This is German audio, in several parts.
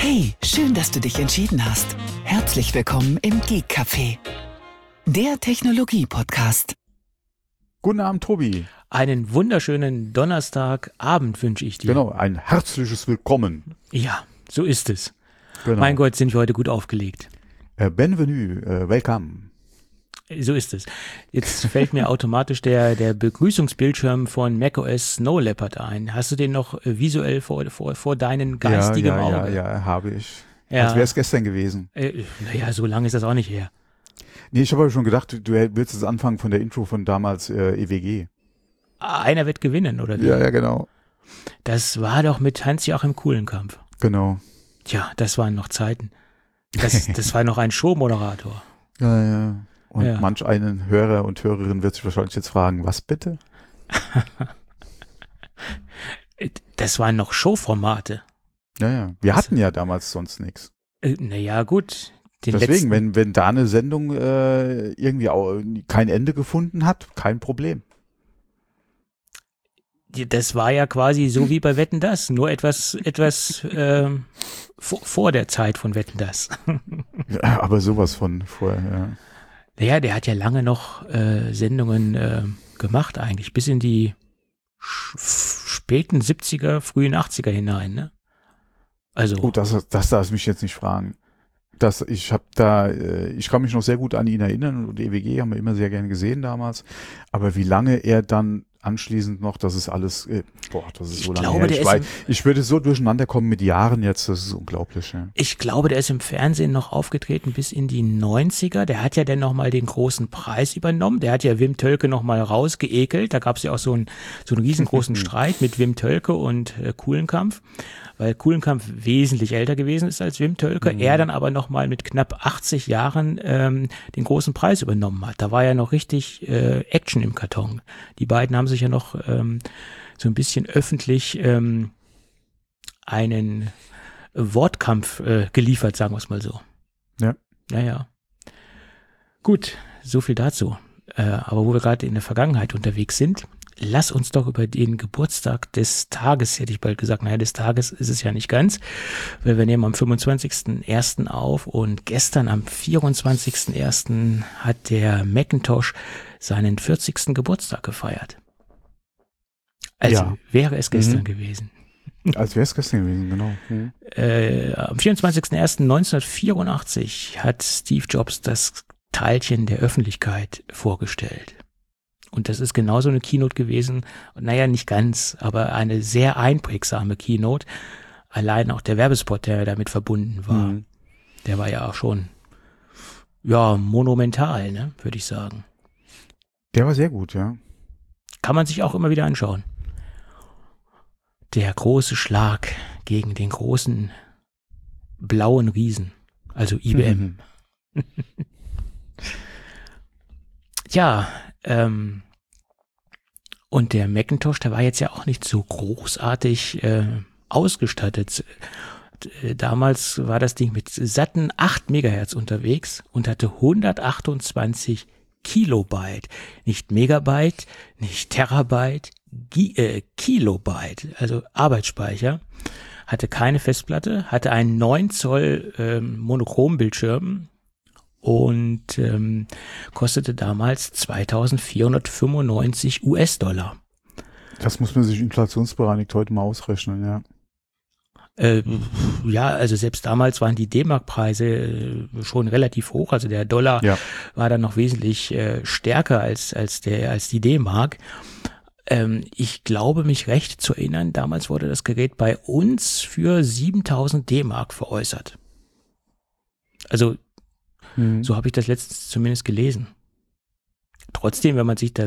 Hey, schön, dass du dich entschieden hast. Herzlich willkommen im Geek Café, der Technologie-Podcast. Guten Abend, Tobi. Einen wunderschönen Donnerstagabend wünsche ich dir. Genau, ein herzliches Willkommen. Ja, so ist es. Genau. Mein Gott, sind wir heute gut aufgelegt. Bienvenue, welcome. So ist es. Jetzt fällt mir automatisch der Begrüßungsbildschirm von macOS Snow Leopard ein. Hast du den noch visuell vor deinen geistigen Auge? Ja, habe ich. Ja. Als wäre es gestern gewesen. Naja, so lange ist das auch nicht her. Nee, ich habe aber schon gedacht, du willst jetzt anfangen von der Intro von damals EWG. Einer wird gewinnen, oder wie? Ja, genau. Das war doch mit Hans-Joachim Kulenkampff. Genau. Tja, das waren noch Zeiten. Das war noch ein Showmoderator. Ja. Und Ja. manch einen Hörer und Hörerin wird sich wahrscheinlich jetzt fragen, was bitte? Das waren noch Showformate. Ja. Wir hatten ja damals sonst nichts. Naja, gut. Deswegen, wenn da eine Sendung irgendwie auch kein Ende gefunden hat, kein Problem. Das war ja quasi so wie bei Wetten, dass, nur etwas vor der Zeit von Wetten, dass. Ja, aber sowas von vorher, ja. Naja, der hat ja lange noch Sendungen gemacht eigentlich, bis in die späten 70er, frühen 80er hinein, ne? Also. Oh, das darf mich jetzt nicht fragen. Ich kann mich noch sehr gut an ihn erinnern und EWG haben wir immer sehr gerne gesehen damals. Aber wie lange er dann anschließend noch, das ist alles, das ist so lange her. Ich würde so durcheinander kommen mit Jahren jetzt, das ist unglaublich. Ja. Ich glaube, der ist im Fernsehen noch aufgetreten bis in die 90er. Der hat ja dann nochmal den großen Preis übernommen. Der hat ja Wim Tölke nochmal rausgeekelt. Da gab es ja auch so einen riesengroßen Streit mit Wim Tölke und Kulenkampff, weil Kulenkampff wesentlich älter gewesen ist als Wim Tölke. Er dann aber nochmal mit knapp 80 Jahren den großen Preis übernommen hat. Da war ja noch richtig Action im Karton. Die beiden haben sich ja noch so ein bisschen öffentlich einen Wortkampf geliefert, sagen wir es mal so. Ja. Naja. Gut, so viel dazu. Aber wo wir gerade in der Vergangenheit unterwegs sind, lass uns doch über den Geburtstag des Tages, hätte ich bald gesagt, naja, des Tages ist es ja nicht ganz, weil wir nehmen am 25.01. auf und gestern am 24.01. hat der Macintosh seinen 40. Geburtstag gefeiert. Also wäre es gestern gewesen. Als wäre es gestern gewesen, genau. Am 24.01.1984 hat Steve Jobs das Teilchen der Öffentlichkeit vorgestellt. Und das ist genauso eine Keynote gewesen. Und naja, nicht ganz, aber eine sehr einprägsame Keynote. Allein auch der Werbespot, der damit verbunden war, der war ja auch schon, monumental, ne, würde ich sagen. Der war sehr gut, ja. Kann man sich auch immer wieder anschauen. Der große Schlag gegen den großen blauen Riesen, also IBM. Ja, und der Macintosh, der war jetzt ja auch nicht so großartig ausgestattet. Damals war das Ding mit satten 8 Megahertz unterwegs und hatte 128 Kilobyte. Nicht Megabyte, nicht Terabyte, Kilobyte, also Arbeitsspeicher. Hatte keine Festplatte, hatte einen 9 Zoll Monochrombildschirm und kostete damals 2.495 US-Dollar. Das muss man sich inflationsbereinigt heute mal ausrechnen, ja. Also selbst damals waren die D-Mark-Preise schon relativ hoch. Also der Dollar war dann noch wesentlich stärker als die D-Mark. Ich glaube, mich recht zu erinnern, damals wurde das Gerät bei uns für 7.000 D-Mark veräußert. Also so habe ich das letztens zumindest gelesen. Trotzdem, wenn man sich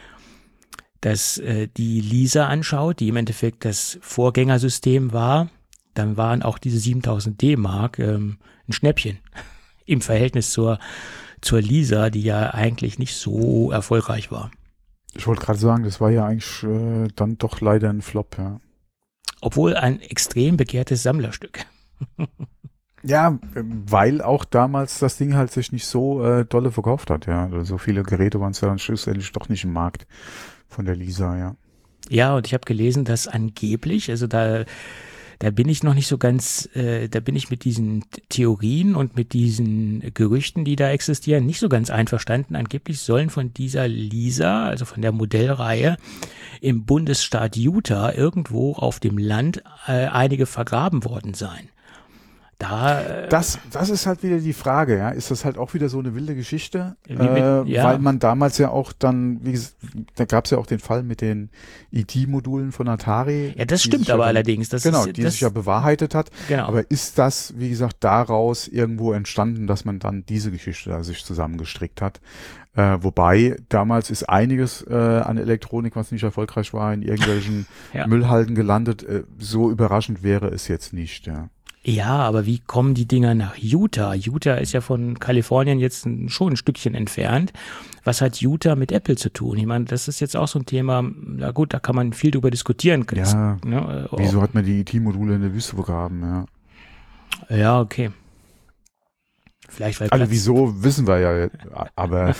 die Lisa anschaut, die im Endeffekt das Vorgängersystem war, dann waren auch diese 7.000 D-Mark ein Schnäppchen im Verhältnis zur Lisa, die ja eigentlich nicht so erfolgreich war. Ich wollte gerade sagen, das war ja eigentlich dann doch leider ein Flop, ja. Obwohl ein extrem begehrtes Sammlerstück. Ja, weil auch damals das Ding halt sich nicht so dolle verkauft hat, ja. Also so viele Geräte waren es ja dann schlussendlich doch nicht im Markt von der Lisa, ja. Ja, und ich habe gelesen, dass angeblich, also da da bin ich noch nicht so ganz, da bin ich mit diesen Theorien und mit diesen Gerüchten, die da existieren, nicht so ganz einverstanden. Angeblich sollen von dieser Lisa, also von der Modellreihe, im Bundesstaat Utah irgendwo auf dem Land einige vergraben worden sein. Das ist halt wieder die Frage, ja. Ist das halt auch wieder so eine wilde Geschichte? Ja. Weil man damals ja auch dann, wie gesagt, da gab es ja auch den Fall mit den ET-Modulen von Atari. Ja, das stimmt aber allerdings. Die sich ja bewahrheitet hat. Genau. Aber ist das, wie gesagt, daraus irgendwo entstanden, dass man dann diese Geschichte da sich zusammengestrickt hat? Wobei, damals ist einiges an Elektronik, was nicht erfolgreich war, in irgendwelchen Müllhalden gelandet. So überraschend wäre es jetzt nicht, ja. Ja, aber wie kommen die Dinger nach Utah? Utah ist ja von Kalifornien jetzt schon ein Stückchen entfernt. Was hat Utah mit Apple zu tun? Ich meine, das ist jetzt auch so ein Thema, na gut, da kann man viel drüber diskutieren. Ja, wieso hat man die ET-Module in der Wüste begraben, ja. Ja, okay. Vielleicht weil Also wieso, wissen wir ja, aber...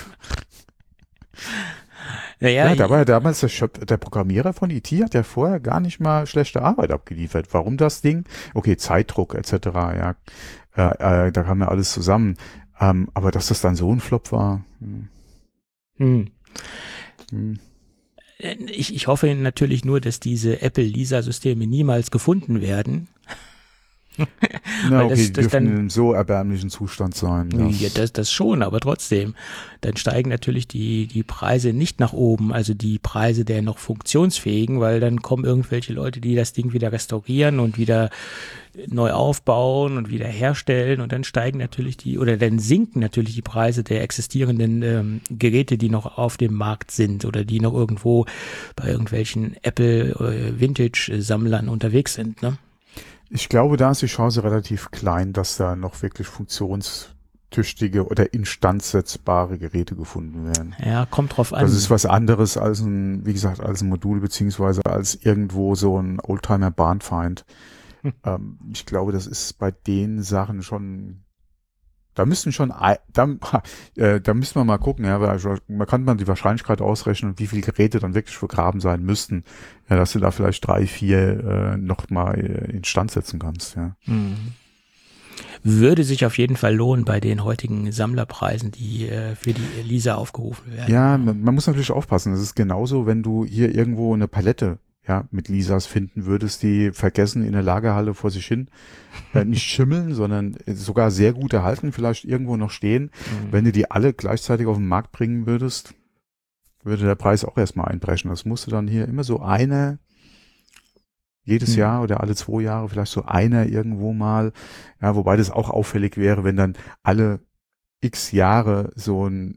Ja, da war ja damals der Programmierer von ET hat ja vorher gar nicht mal schlechte Arbeit abgeliefert. Warum das Ding? Okay, Zeitdruck etc., ja, da kam ja alles zusammen. Aber dass das dann so ein Flop war. Ich hoffe natürlich nur, dass diese Apple-Lisa-Systeme niemals gefunden werden. Na, okay, die dürfen in einem so erbärmlichen Zustand sein. Ja, das schon, aber trotzdem. Dann steigen natürlich die Preise nicht nach oben, also die Preise der noch funktionsfähigen, weil dann kommen irgendwelche Leute, die das Ding wieder restaurieren und wieder neu aufbauen und wieder herstellen und dann steigen natürlich dann sinken natürlich die Preise der existierenden Geräte, die noch auf dem Markt sind oder die noch irgendwo bei irgendwelchen Apple Vintage-Sammlern unterwegs sind, ne? Ich glaube, da ist die Chance relativ klein, dass da noch wirklich funktionstüchtige oder instandsetzbare Geräte gefunden werden. Ja, kommt drauf an. Das ist was anderes als ein Modul beziehungsweise als irgendwo so ein Oldtimer-Bahnfeind. Ich glaube, das ist bei den Sachen schon, da müssten wir mal gucken, ja, weil man kann die Wahrscheinlichkeit ausrechnen, wie viele Geräte dann wirklich vergraben sein müssten, ja, dass du da vielleicht 3, 4 noch mal instand setzen kannst, ja. Würde sich auf jeden Fall lohnen bei den heutigen Sammlerpreisen, die für die Lisa aufgerufen werden. Ja, man muss natürlich aufpassen. Das ist genauso, wenn du hier irgendwo eine Palette mit Lisas finden würdest, die vergessen in der Lagerhalle vor sich hin, nicht schimmeln, sondern sogar sehr gut erhalten, vielleicht irgendwo noch stehen. Wenn du die alle gleichzeitig auf den Markt bringen würdest, würde der Preis auch erstmal einbrechen. Das musst du dann hier immer so jedes Jahr oder alle 2 Jahre vielleicht so einer irgendwo mal, ja, wobei das auch auffällig wäre, wenn dann alle x Jahre so ein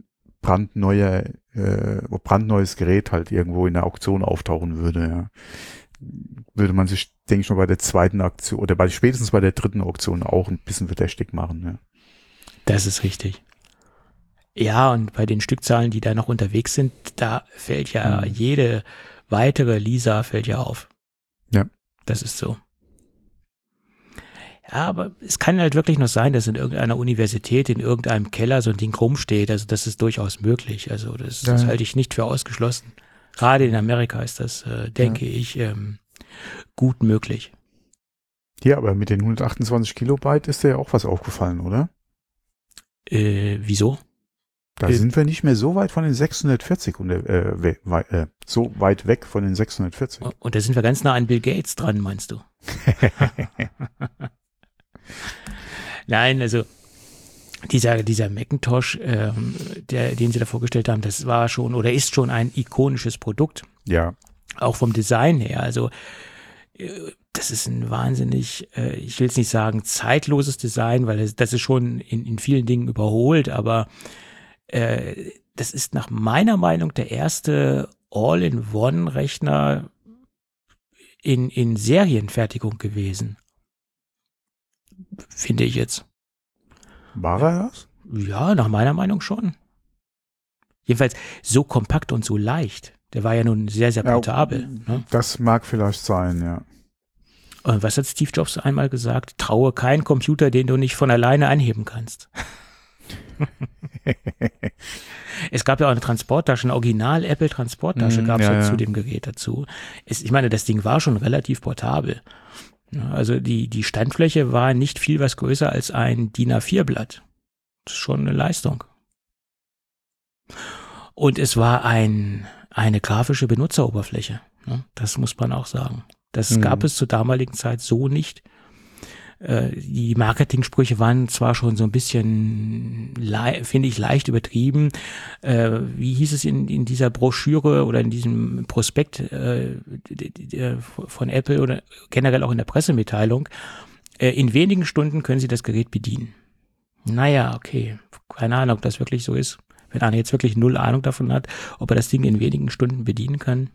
brandneues Gerät halt irgendwo in der Auktion auftauchen würde, ja. Würde man sich, denke ich mal, bei der zweiten Auktion oder spätestens bei der dritten Auktion auch ein bisschen verdächtig machen, ja. Das ist richtig. Ja, und bei den Stückzahlen, die da noch unterwegs sind, da fällt ja jede weitere Lisa fällt ja auf. Ja. Das ist so. Ja, aber es kann halt wirklich noch sein, dass in irgendeiner Universität, in irgendeinem Keller so ein Ding rumsteht. Also das ist durchaus möglich. Also das halte ich nicht für ausgeschlossen. Gerade in Amerika ist das, denke ich, gut möglich. Ja, aber mit den 128 Kilobyte ist dir ja auch was aufgefallen, oder? Wieso? Da sind wir nicht mehr so weit von den 640 und so weit weg von den 640. Und da sind wir ganz nah an Bill Gates dran, meinst du? Nein, also dieser Macintosh, den sie da vorgestellt haben, das war schon oder ist schon ein ikonisches Produkt. Ja. Auch vom Design her. Also das ist ein wahnsinnig, ich will es nicht sagen zeitloses Design, weil das ist schon in vielen Dingen überholt, aber das ist nach meiner Meinung der erste All-in-One-Rechner in Serienfertigung gewesen. Finde ich jetzt. War er das? Ja, nach meiner Meinung schon. Jedenfalls so kompakt und so leicht. Der war ja nun sehr, sehr portabel. Ne? Das mag vielleicht sein, ja. Und was hat Steve Jobs einmal gesagt? Traue keinen Computer, den du nicht von alleine anheben kannst. Es gab ja auch eine Transporttasche, eine Original-Apple-Transporttasche gab es zu dem Gerät dazu. Ich meine, das Ding war schon relativ portabel. Ja, also die Standfläche war nicht viel was größer als ein DIN A4-Blatt. Das ist schon eine Leistung. Und es war eine grafische Benutzeroberfläche. Ne? Das muss man auch sagen. Das gab es zur damaligen Zeit so nicht. Die Marketingsprüche waren zwar schon so ein bisschen, finde ich, leicht übertrieben. Wie hieß es in dieser Broschüre oder in diesem Prospekt von Apple oder generell auch in der Pressemitteilung? In wenigen Stunden können Sie das Gerät bedienen. Naja, okay. Keine Ahnung, ob das wirklich so ist. Wenn einer jetzt wirklich null Ahnung davon hat, ob er das Ding in wenigen Stunden bedienen kann,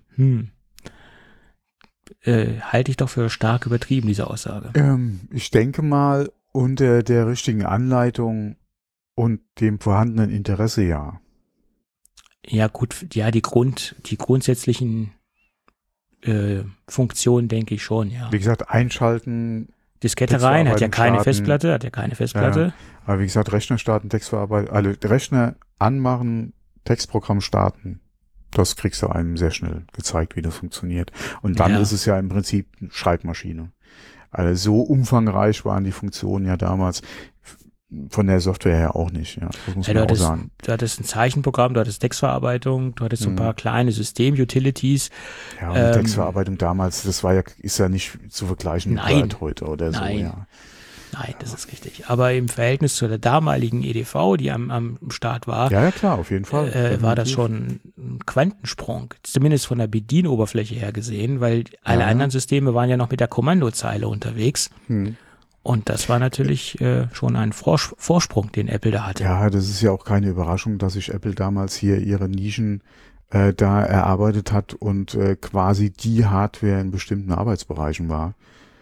halte ich doch für stark übertrieben, diese Aussage. Ich denke mal, unter der richtigen Anleitung und dem vorhandenen Interesse ja. Ja gut, ja, die grundsätzlichen Funktionen denke ich schon, ja. Wie gesagt, einschalten. Diskette rein, hat ja keine Festplatte, Ja, aber wie gesagt, Rechner starten, Textverarbeitung, also Rechner anmachen, Textprogramm starten. Das kriegst du einem sehr schnell gezeigt, wie das funktioniert. Und dann ist es ja im Prinzip eine Schreibmaschine. Also so umfangreich waren die Funktionen ja damals von der Software her auch nicht. Ja, das muss man auch sagen. Du hattest ein Zeichenprogramm, du hattest Textverarbeitung, du hattest so ein paar kleine System-Utilities. Ja, und die Textverarbeitung damals, ist ja nicht zu vergleichen mit Word heute oder so. Ja. Nein, das ist richtig. Aber im Verhältnis zu der damaligen EDV, die am Start war, ja, klar, auf jeden Fall. War das schon ein Quantensprung, zumindest von der Bedienoberfläche her gesehen, weil alle anderen Systeme waren ja noch mit der Kommandozeile unterwegs. Und das war natürlich schon ein Vorsprung, den Apple da hatte. Ja, das ist ja auch keine Überraschung, dass sich Apple damals hier ihre Nischen da erarbeitet hat und quasi die Hardware in bestimmten Arbeitsbereichen war.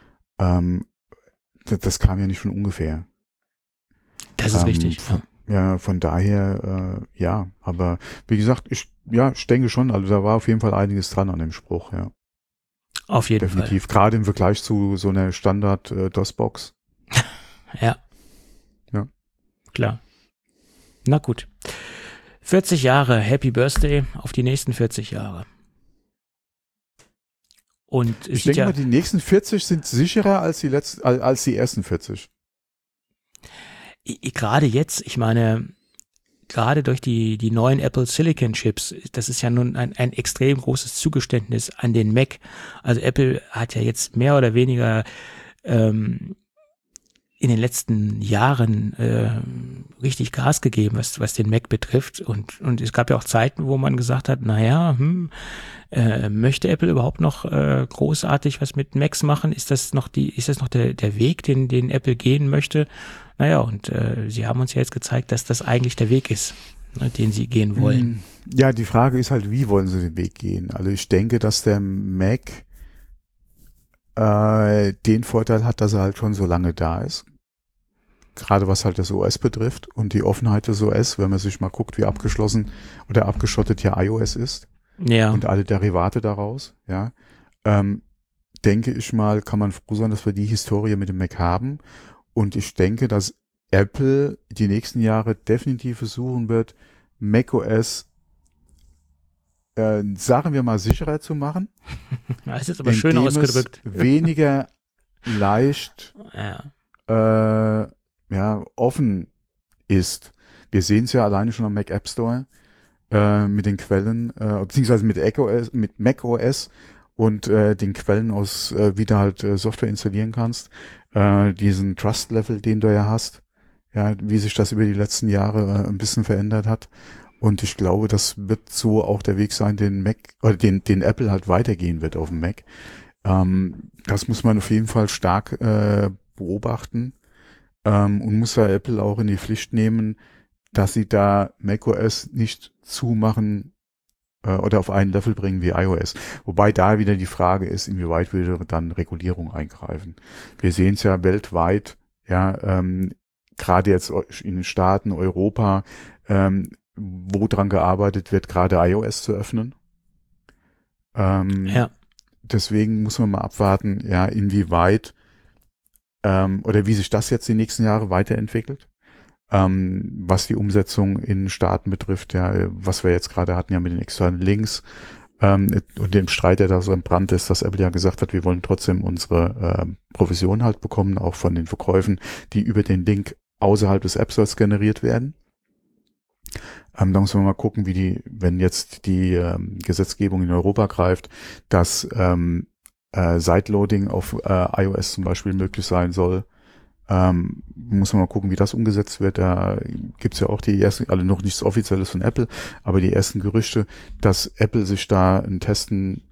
Das kam ja nicht von ungefähr. Das ist richtig. Ja, von daher, ja. Aber wie gesagt, ich denke schon, also da war auf jeden Fall einiges dran an dem Spruch, ja. Auf jeden Fall. Definitiv. Gerade im Vergleich zu so einer Standard-DOS-Box. Ja. Ja. Klar. Na gut. 40 Jahre, Happy Birthday auf die nächsten 40 Jahre. Und ich denke mal, die nächsten 40 sind sicherer als die ersten 40. Gerade jetzt, ich meine, gerade durch die neuen Apple Silicon Chips, das ist ja nun ein extrem großes Zugeständnis an den Mac. Also Apple hat ja jetzt mehr oder weniger in den letzten Jahren richtig Gas gegeben, was den Mac betrifft. Und es gab ja auch Zeiten, wo man gesagt hat, naja, möchte Apple überhaupt noch großartig was mit Macs machen? Ist das noch der Weg, den Apple gehen möchte? Naja, und sie haben uns ja jetzt gezeigt, dass das eigentlich der Weg ist, ne, den sie gehen wollen. Ja, die Frage ist halt, wie wollen sie den Weg gehen? Also ich denke, dass der Mac den Vorteil hat, dass er halt schon so lange da ist. Gerade was halt das OS betrifft und die Offenheit des OS, wenn man sich mal guckt, wie abgeschlossen oder abgeschottet ja iOS ist. Ja. Und alle Derivate daraus, ja. Denke ich mal, kann man froh sein, dass wir die Historie mit dem Mac haben. Und ich denke, dass Apple die nächsten Jahre definitiv versuchen wird, macOS sagen wir mal sicherer zu machen. Das ist jetzt aber schön ausgedrückt. Weniger leicht offen ist. Wir sehen es ja alleine schon am Mac App Store mit den Quellen, beziehungsweise mit macOS und den Quellen aus, wie du halt Software installieren kannst. Diesen Trust-Level, den du ja hast, ja, wie sich das über die letzten Jahre ein bisschen verändert hat. Und ich glaube, das wird so auch der Weg sein, den Mac, oder den Apple halt weitergehen wird auf dem Mac. Das muss man auf jeden Fall stark beobachten und muss da Apple auch in die Pflicht nehmen, dass sie da macOS nicht zumachen oder auf einen Level bringen wie iOS. Wobei da wieder die Frage ist, inwieweit würde dann Regulierung eingreifen. Wir sehen es ja weltweit, ja, gerade jetzt in den Staaten, Europa, wo dran gearbeitet wird, gerade iOS zu öffnen. Deswegen muss man mal abwarten, ja, inwieweit oder wie sich das jetzt die nächsten Jahre weiterentwickelt. Was die Umsetzung in Staaten betrifft, ja, was wir jetzt gerade hatten, ja mit den externen Links, Und dem Streit, der da so entbrannt ist, dass Apple ja gesagt hat, wir wollen trotzdem unsere Provision halt bekommen, auch von den Verkäufen, die über den Link außerhalb des App Stores generiert werden. Da muss man mal gucken, wenn jetzt die Gesetzgebung in Europa greift, dass Sideloading auf iOS zum Beispiel möglich sein soll. Muss man mal gucken, wie das umgesetzt wird. Da gibt's ja auch die ersten, also noch nichts Offizielles von Apple, aber die ersten Gerüchte, dass Apple sich da ein Testen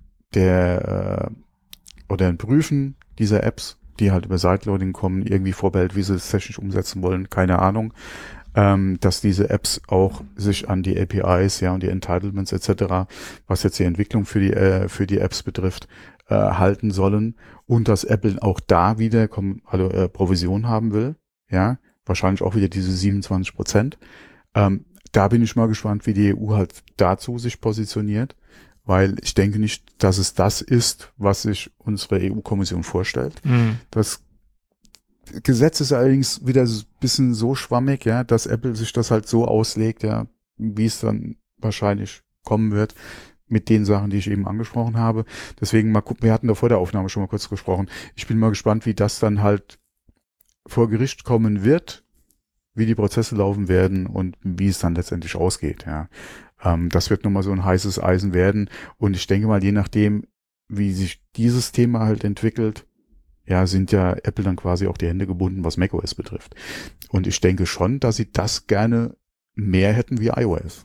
oder ein Prüfen dieser Apps, die halt über Sideloading kommen, irgendwie vorbehält, wie sie es technisch umsetzen wollen, keine Ahnung. Dass diese Apps auch sich an die APIs, ja, und die Entitlements etc., was jetzt die Entwicklung für die Apps betrifft, halten sollen, und dass Apple auch da wieder Provision haben will, ja, wahrscheinlich auch wieder diese 27%. Da bin ich mal gespannt, wie die EU halt dazu sich positioniert, weil ich denke nicht, dass es das ist, was sich unsere EU-Kommission vorstellt. Das Gesetz ist allerdings wieder ein bisschen so schwammig, ja, dass Apple sich das halt so auslegt, ja, wie es dann wahrscheinlich kommen wird mit den Sachen, die ich eben angesprochen habe. Deswegen mal gucken, wir hatten da vor der Aufnahme schon mal kurz gesprochen. Ich bin mal gespannt, wie das dann halt vor Gericht kommen wird, wie die Prozesse laufen werden und wie es dann letztendlich ausgeht, ja. Das wird nochmal so ein heißes Eisen werden, und ich denke mal, je nachdem, wie sich dieses Thema halt entwickelt, ja, sind ja Apple dann quasi auch die Hände gebunden, was macOS betrifft. Und ich denke schon, dass sie das gerne mehr hätten wie iOS.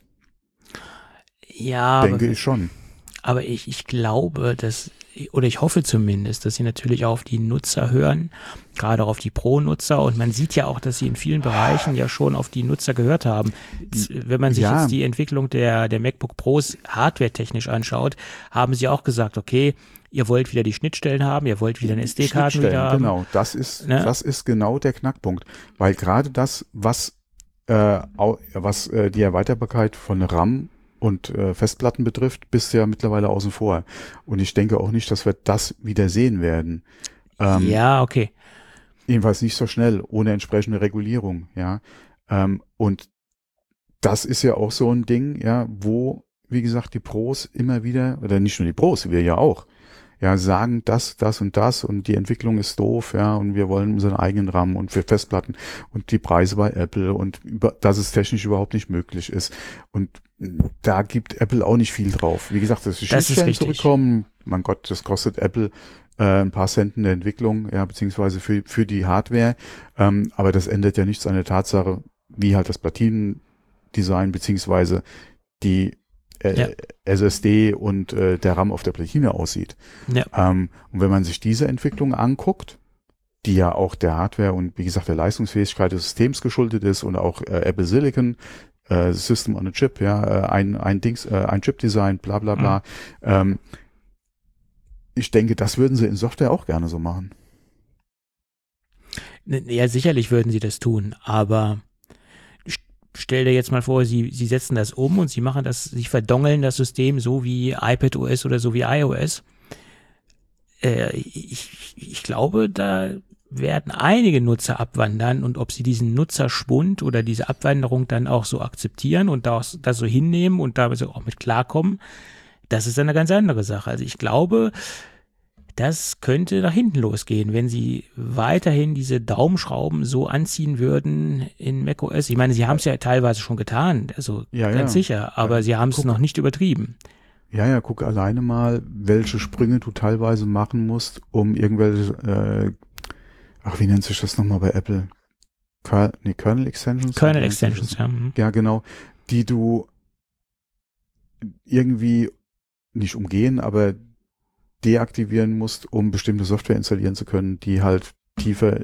Ja, denke ich schon. Aber ich glaube, oder ich hoffe zumindest, dass sie natürlich auch auf die Nutzer hören, gerade auch auf die Pro-Nutzer, und man sieht ja auch, dass sie in vielen Bereichen ja schon auf die Nutzer gehört haben. Wenn man sich jetzt die Entwicklung der MacBook Pros hardware-technisch anschaut, haben sie auch gesagt, okay, ihr wollt wieder die Schnittstellen haben, ihr wollt wieder eine SD-Karten wieder haben. Genau, das ist genau der Knackpunkt, weil gerade das, was die Erweiterbarkeit von RAM und Festplatten betrifft, bist du ja mittlerweile außen vor. Und ich denke auch nicht, dass wir das wieder sehen werden. Ja, okay. Jedenfalls nicht so schnell, ohne entsprechende Regulierung, ja. Und das ist ja auch so ein Ding, ja, wo, wie gesagt, die Pros immer wieder, oder nicht nur die Pros, wir ja auch, ja, sagen das und die Entwicklung ist doof, ja, und wir wollen unseren eigenen RAM und für Festplatten und die Preise bei Apple und dass es technisch überhaupt nicht möglich ist. Und da gibt Apple auch nicht viel drauf. Wie gesagt, dass die Schnittstellen zurückkommen, mein Gott, das kostet Apple ein paar Cent in der Entwicklung, ja, beziehungsweise für die Hardware, aber das ändert ja nichts an der Tatsache, wie halt das Platinendesign beziehungsweise die SSD und der RAM auf der Platine aussieht. Ja. Und wenn man sich diese Entwicklung anguckt, die ja auch der Hardware und wie gesagt der Leistungsfähigkeit des Systems geschuldet ist und auch Apple Silicon, System on a Chip, ja, ein Chip-Design, bla bla bla. Ich denke, das würden sie in Software auch gerne so machen. Ja, sicherlich würden sie das tun, aber stell dir jetzt mal vor, sie setzen das um und sie verdongeln das System so wie iPadOS oder so wie iOS. Ich glaube, da werden einige Nutzer abwandern, und ob sie diesen Nutzerschwund oder diese Abwanderung dann auch so akzeptieren und das so hinnehmen und da so auch mit klarkommen, das ist eine ganz andere Sache. Also ich glaube, das könnte nach hinten losgehen, wenn sie weiterhin diese Daumenschrauben so anziehen würden in macOS. Ich meine, sie haben es ja teilweise schon getan, also ganz sicher, aber sie haben es noch nicht übertrieben. Ja, guck alleine mal, welche Sprünge du teilweise machen musst, um irgendwelche, wie nennt sich das nochmal bei Apple? Kernel Extensions? Kernel Extensions, ja. Ja, genau, die du irgendwie nicht umgehen, aber deaktivieren musst, um bestimmte Software installieren zu können, die halt tiefer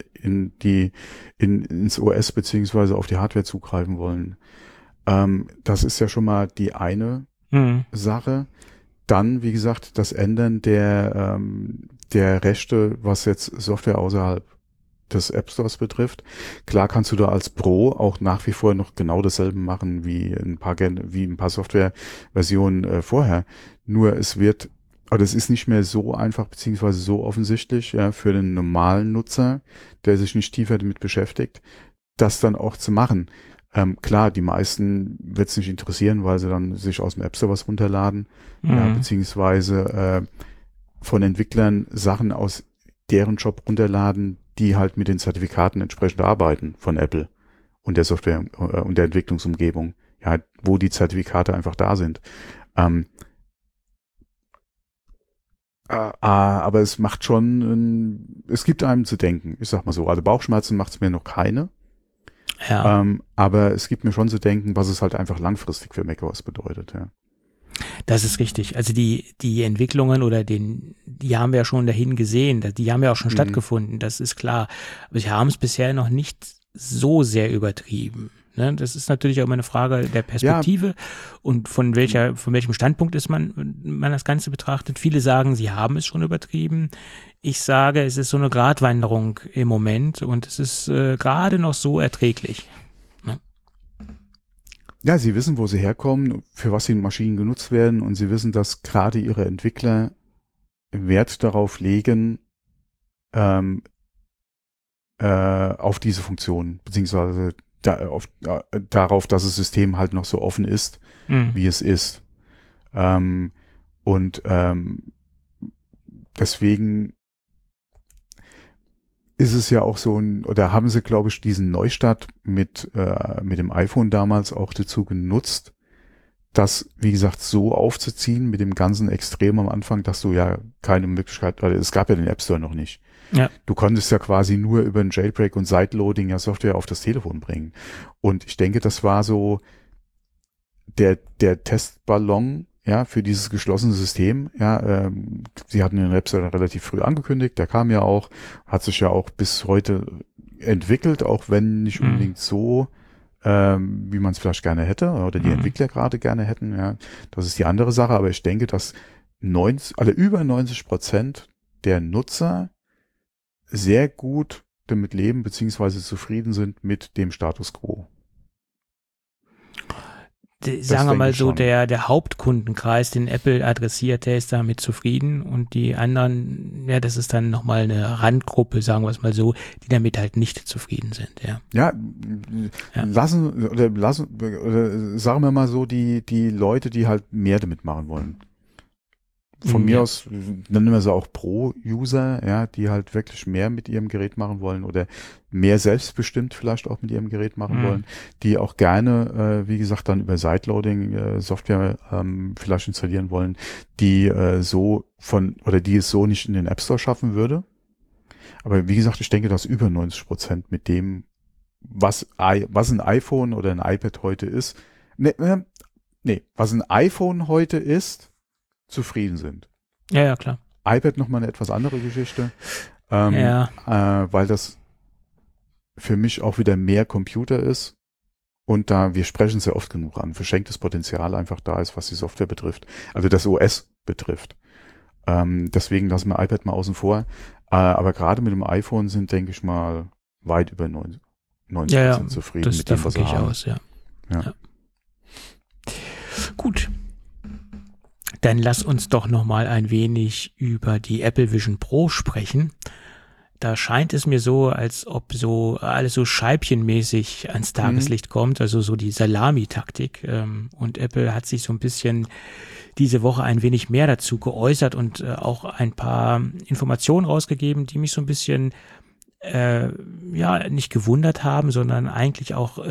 ins OS beziehungsweise auf die Hardware zugreifen wollen. Das ist ja schon mal die eine Sache. Dann, wie gesagt, das Ändern der Rechte, was jetzt Software außerhalb des App Stores betrifft. Klar kannst du da als Pro auch nach wie vor noch genau dasselbe machen wie ein paar Softwareversionen vorher. Nur es ist nicht mehr so einfach beziehungsweise so offensichtlich, ja, für den normalen Nutzer, der sich nicht tiefer damit beschäftigt, das dann auch zu machen. Klar, die meisten wird es nicht interessieren, weil sie dann sich aus dem App Store was runterladen, ja, beziehungsweise von Entwicklern Sachen aus deren Job runterladen, die halt mit den Zertifikaten entsprechend arbeiten von Apple und der Software und der Entwicklungsumgebung, ja, wo die Zertifikate einfach da sind. Aber es macht schon, es gibt einem zu denken, ich sag mal so. Also Bauchschmerzen macht es mir noch keine. Ja. Aber es gibt mir schon zu denken, was es halt einfach langfristig für macOS bedeutet, ja. Das ist richtig. Also die Entwicklungen oder die haben wir ja schon dahin gesehen, die haben ja auch schon stattgefunden, das ist klar. Aber sie haben es bisher noch nicht so sehr übertrieben. Ne? Das ist natürlich auch immer eine Frage der Perspektive und von welchem Standpunkt ist man das Ganze betrachtet. Viele sagen, sie haben es schon übertrieben. Ich sage, es ist so eine Gratwanderung im Moment und es ist gerade noch so erträglich. Ja, sie wissen, wo sie herkommen, für was die Maschinen genutzt werden und sie wissen, dass gerade ihre Entwickler Wert darauf legen, auf diese Funktion, beziehungsweise darauf, dass das System halt noch so offen ist, wie es ist. Deswegen ist es ja auch so oder haben sie, glaube ich, diesen Neustart mit dem iPhone damals auch dazu genutzt, das, wie gesagt, so aufzuziehen mit dem ganzen Extrem am Anfang, dass du ja keine Möglichkeit, weil es gab ja den App Store noch nicht. Ja. Du konntest ja quasi nur über ein Jailbreak und Sideloading ja Software auf das Telefon bringen. Und ich denke, das war so der Testballon, ja, für dieses geschlossene System, ja, sie hatten den App Store relativ früh angekündigt, der kam ja auch, hat sich ja auch bis heute entwickelt, auch wenn nicht unbedingt so, wie man es vielleicht gerne hätte oder die Entwickler gerade gerne hätten, ja, das ist die andere Sache, aber ich denke, dass über 90% der Nutzer sehr gut damit leben, beziehungsweise zufrieden sind mit dem Status quo. Sagen wir mal so, der Hauptkundenkreis, den Apple adressiert, der ist damit zufrieden und die anderen, ja, das ist dann nochmal eine Randgruppe, sagen wir es mal so, die damit halt nicht zufrieden sind, ja. Ja, sagen wir mal so, die Leute, die halt mehr damit machen wollen. Von mir aus nennen wir sie auch Pro-User, ja, die halt wirklich mehr mit ihrem Gerät machen wollen oder mehr selbstbestimmt vielleicht auch mit ihrem Gerät machen wollen, die auch gerne, wie gesagt, dann über Sideloading Software vielleicht installieren wollen, die die es so nicht in den App Store schaffen würde. Aber wie gesagt, ich denke, dass über 90% mit dem, was ein iPhone oder ein iPad heute ist, was ein iPhone heute ist, zufrieden sind. Ja, klar. iPad nochmal eine etwas andere Geschichte, weil das für mich auch wieder mehr Computer ist und da, wir sprechen es ja oft genug an, verschenktes Potenzial einfach da ist, was die Software betrifft, also das OS betrifft. Deswegen lassen wir iPad mal außen vor, aber gerade mit dem iPhone sind, denke ich mal, weit über 90% zufrieden mit dem, was wir haben. Aus, ja. Gut. Dann lass uns doch noch mal ein wenig über die Apple Vision Pro sprechen. Da scheint es mir so, als ob so alles so scheibchenmäßig ans Tageslicht kommt, also so die Salami-Taktik. Und Apple hat sich so ein bisschen diese Woche ein wenig mehr dazu geäußert und auch ein paar Informationen rausgegeben, die mich so ein bisschen nicht gewundert haben, sondern eigentlich auch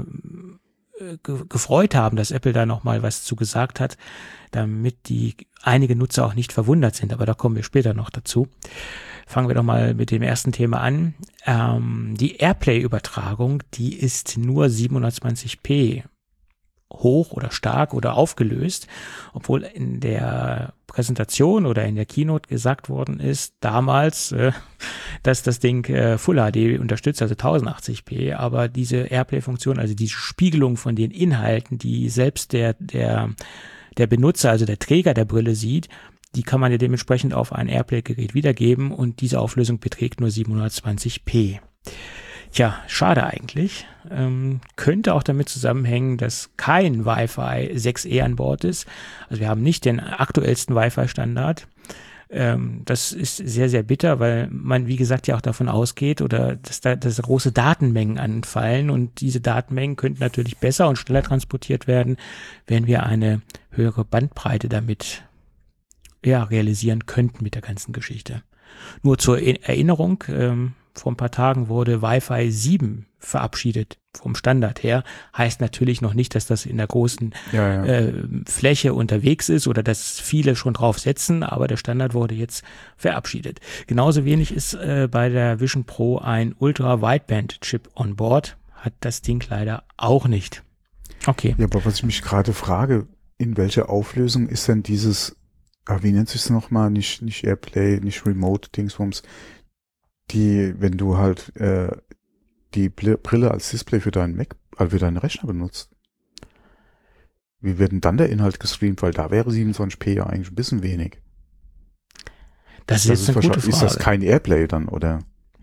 gefreut haben, dass Apple da noch mal was zu gesagt hat, damit einige Nutzer auch nicht verwundert sind. Aber da kommen wir später noch dazu. Fangen wir doch mal mit dem ersten Thema an. Die AirPlay-Übertragung, die ist nur 720p hoch oder stark oder aufgelöst, obwohl in der Präsentation oder in der Keynote gesagt worden ist, damals, dass das Ding Full HD unterstützt, also 1080p, aber diese AirPlay-Funktion, also diese Spiegelung von den Inhalten, die selbst der Benutzer, also der Träger der Brille sieht, die kann man ja dementsprechend auf ein AirPlay-Gerät wiedergeben und diese Auflösung beträgt nur 720p. Tja, schade eigentlich. Könnte auch damit zusammenhängen, dass kein Wi-Fi 6E an Bord ist. Also wir haben nicht den aktuellsten Wi-Fi-Standard. Das ist sehr, sehr bitter, weil man, wie gesagt, ja auch davon ausgeht oder dass große Datenmengen anfallen und diese Datenmengen könnten natürlich besser und schneller transportiert werden, wenn wir eine höhere Bandbreite damit realisieren könnten mit der ganzen Geschichte. Nur zur Erinnerung, vor ein paar Tagen wurde Wi-Fi 7 verabschiedet vom Standard her. Heißt natürlich noch nicht, dass das in der großen Fläche unterwegs ist oder dass viele schon drauf setzen, aber der Standard wurde jetzt verabschiedet. Genauso wenig ist bei der Vision Pro ein Ultra-Wideband-Chip on board. Hat das Ding leider auch nicht. Okay. Ja, aber was ich mich gerade frage, in welcher Auflösung ist denn dieses, wie nennt sich es nochmal, nicht Airplay, nicht Remote-Dingsbums, wenn du halt die Brille als Display für deinen Mac, also für deinen Rechner benutzt. Wie wird denn dann der Inhalt gestreamt? Weil da wäre 27p ja eigentlich ein bisschen wenig. Das ist jetzt eine gute Frage. Ist das kein Airplay dann, oder?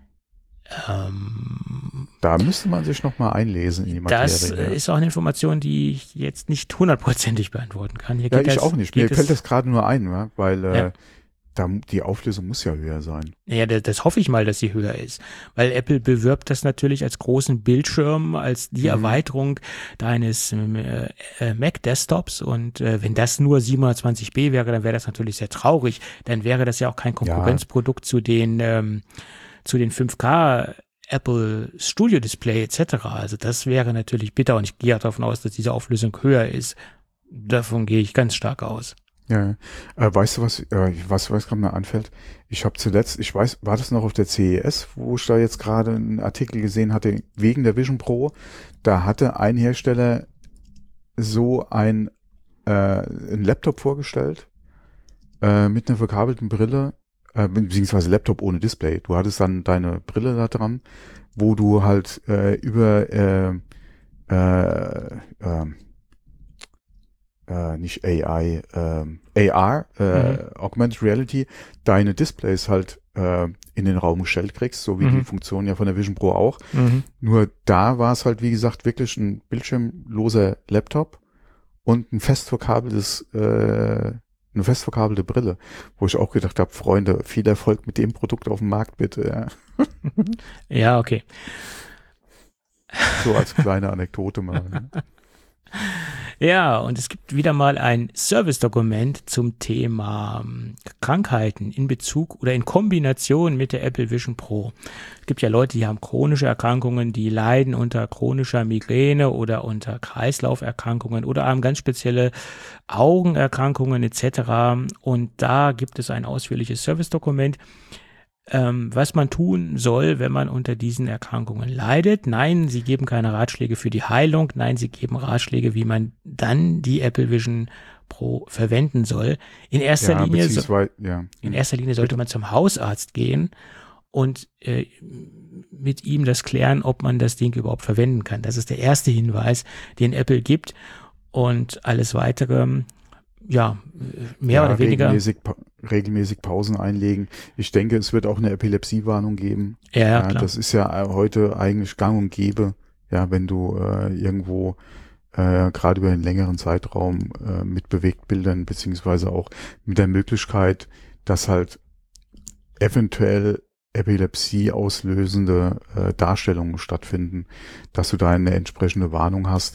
Da müsste man sich nochmal einlesen in die Materie. Das ist auch eine Information, die ich jetzt nicht hundertprozentig beantworten kann. Hier ich auch nicht. Mir fällt das gerade nur ein, ja? Weil die Auflösung muss ja höher sein. Ja, das hoffe ich mal, dass sie höher ist. Weil Apple bewirbt das natürlich als großen Bildschirm, als die Erweiterung deines Mac-Desktops. Und wenn das nur 720p wäre, dann wäre das natürlich sehr traurig. Dann wäre das ja auch kein Konkurrenzprodukt zu den 5K Apple Studio Display etc. Also das wäre natürlich bitter und ich gehe auch davon aus, dass diese Auflösung höher ist. Davon gehe ich ganz stark aus. Ja, weißt du was gerade mir anfällt? Ich habe zuletzt, war das noch auf der CES, wo ich da jetzt gerade einen Artikel gesehen hatte, wegen der Vision Pro, da hatte ein Hersteller so ein Laptop vorgestellt, mit einer verkabelten Brille, beziehungsweise Laptop ohne Display. Du hattest dann deine Brille da dran, wo du halt über nicht AI, AR, Augmented Reality, deine Displays halt in den Raum gestellt kriegst, so wie die Funktion ja von der Vision Pro auch. Nur da war es halt, wie gesagt, wirklich ein bildschirmloser Laptop und eine fest verkabelte Brille, wo ich auch gedacht habe, Freunde, viel Erfolg mit dem Produkt auf dem Markt, bitte. Ja, okay. So als kleine Anekdote mal. Ne? Ja, und es gibt wieder mal ein Service-Dokument zum Thema Krankheiten in Bezug oder in Kombination mit der Apple Vision Pro. Es gibt ja Leute, die haben chronische Erkrankungen, die leiden unter chronischer Migräne oder unter Kreislauferkrankungen oder haben ganz spezielle Augenerkrankungen etc. Und da gibt es ein ausführliches Service-Dokument, was man tun soll, wenn man unter diesen Erkrankungen leidet. Nein, sie geben keine Ratschläge für die Heilung. Nein, sie geben Ratschläge, wie man dann die Apple Vision Pro verwenden soll. In erster Linie sollte man zum Hausarzt gehen und mit ihm das klären, ob man das Ding überhaupt verwenden kann. Das ist der erste Hinweis, den Apple gibt. Und alles Weitere, mehr oder weniger. Regelmäßig Pausen einlegen. Ich denke, es wird auch eine Epilepsiewarnung geben. Ja, klar. Das ist ja heute eigentlich gang und gäbe, wenn du irgendwo gerade über einen längeren Zeitraum mit Bewegtbildern beziehungsweise auch mit der Möglichkeit, dass halt eventuell Epilepsie auslösende Darstellungen stattfinden, dass du da eine entsprechende Warnung hast.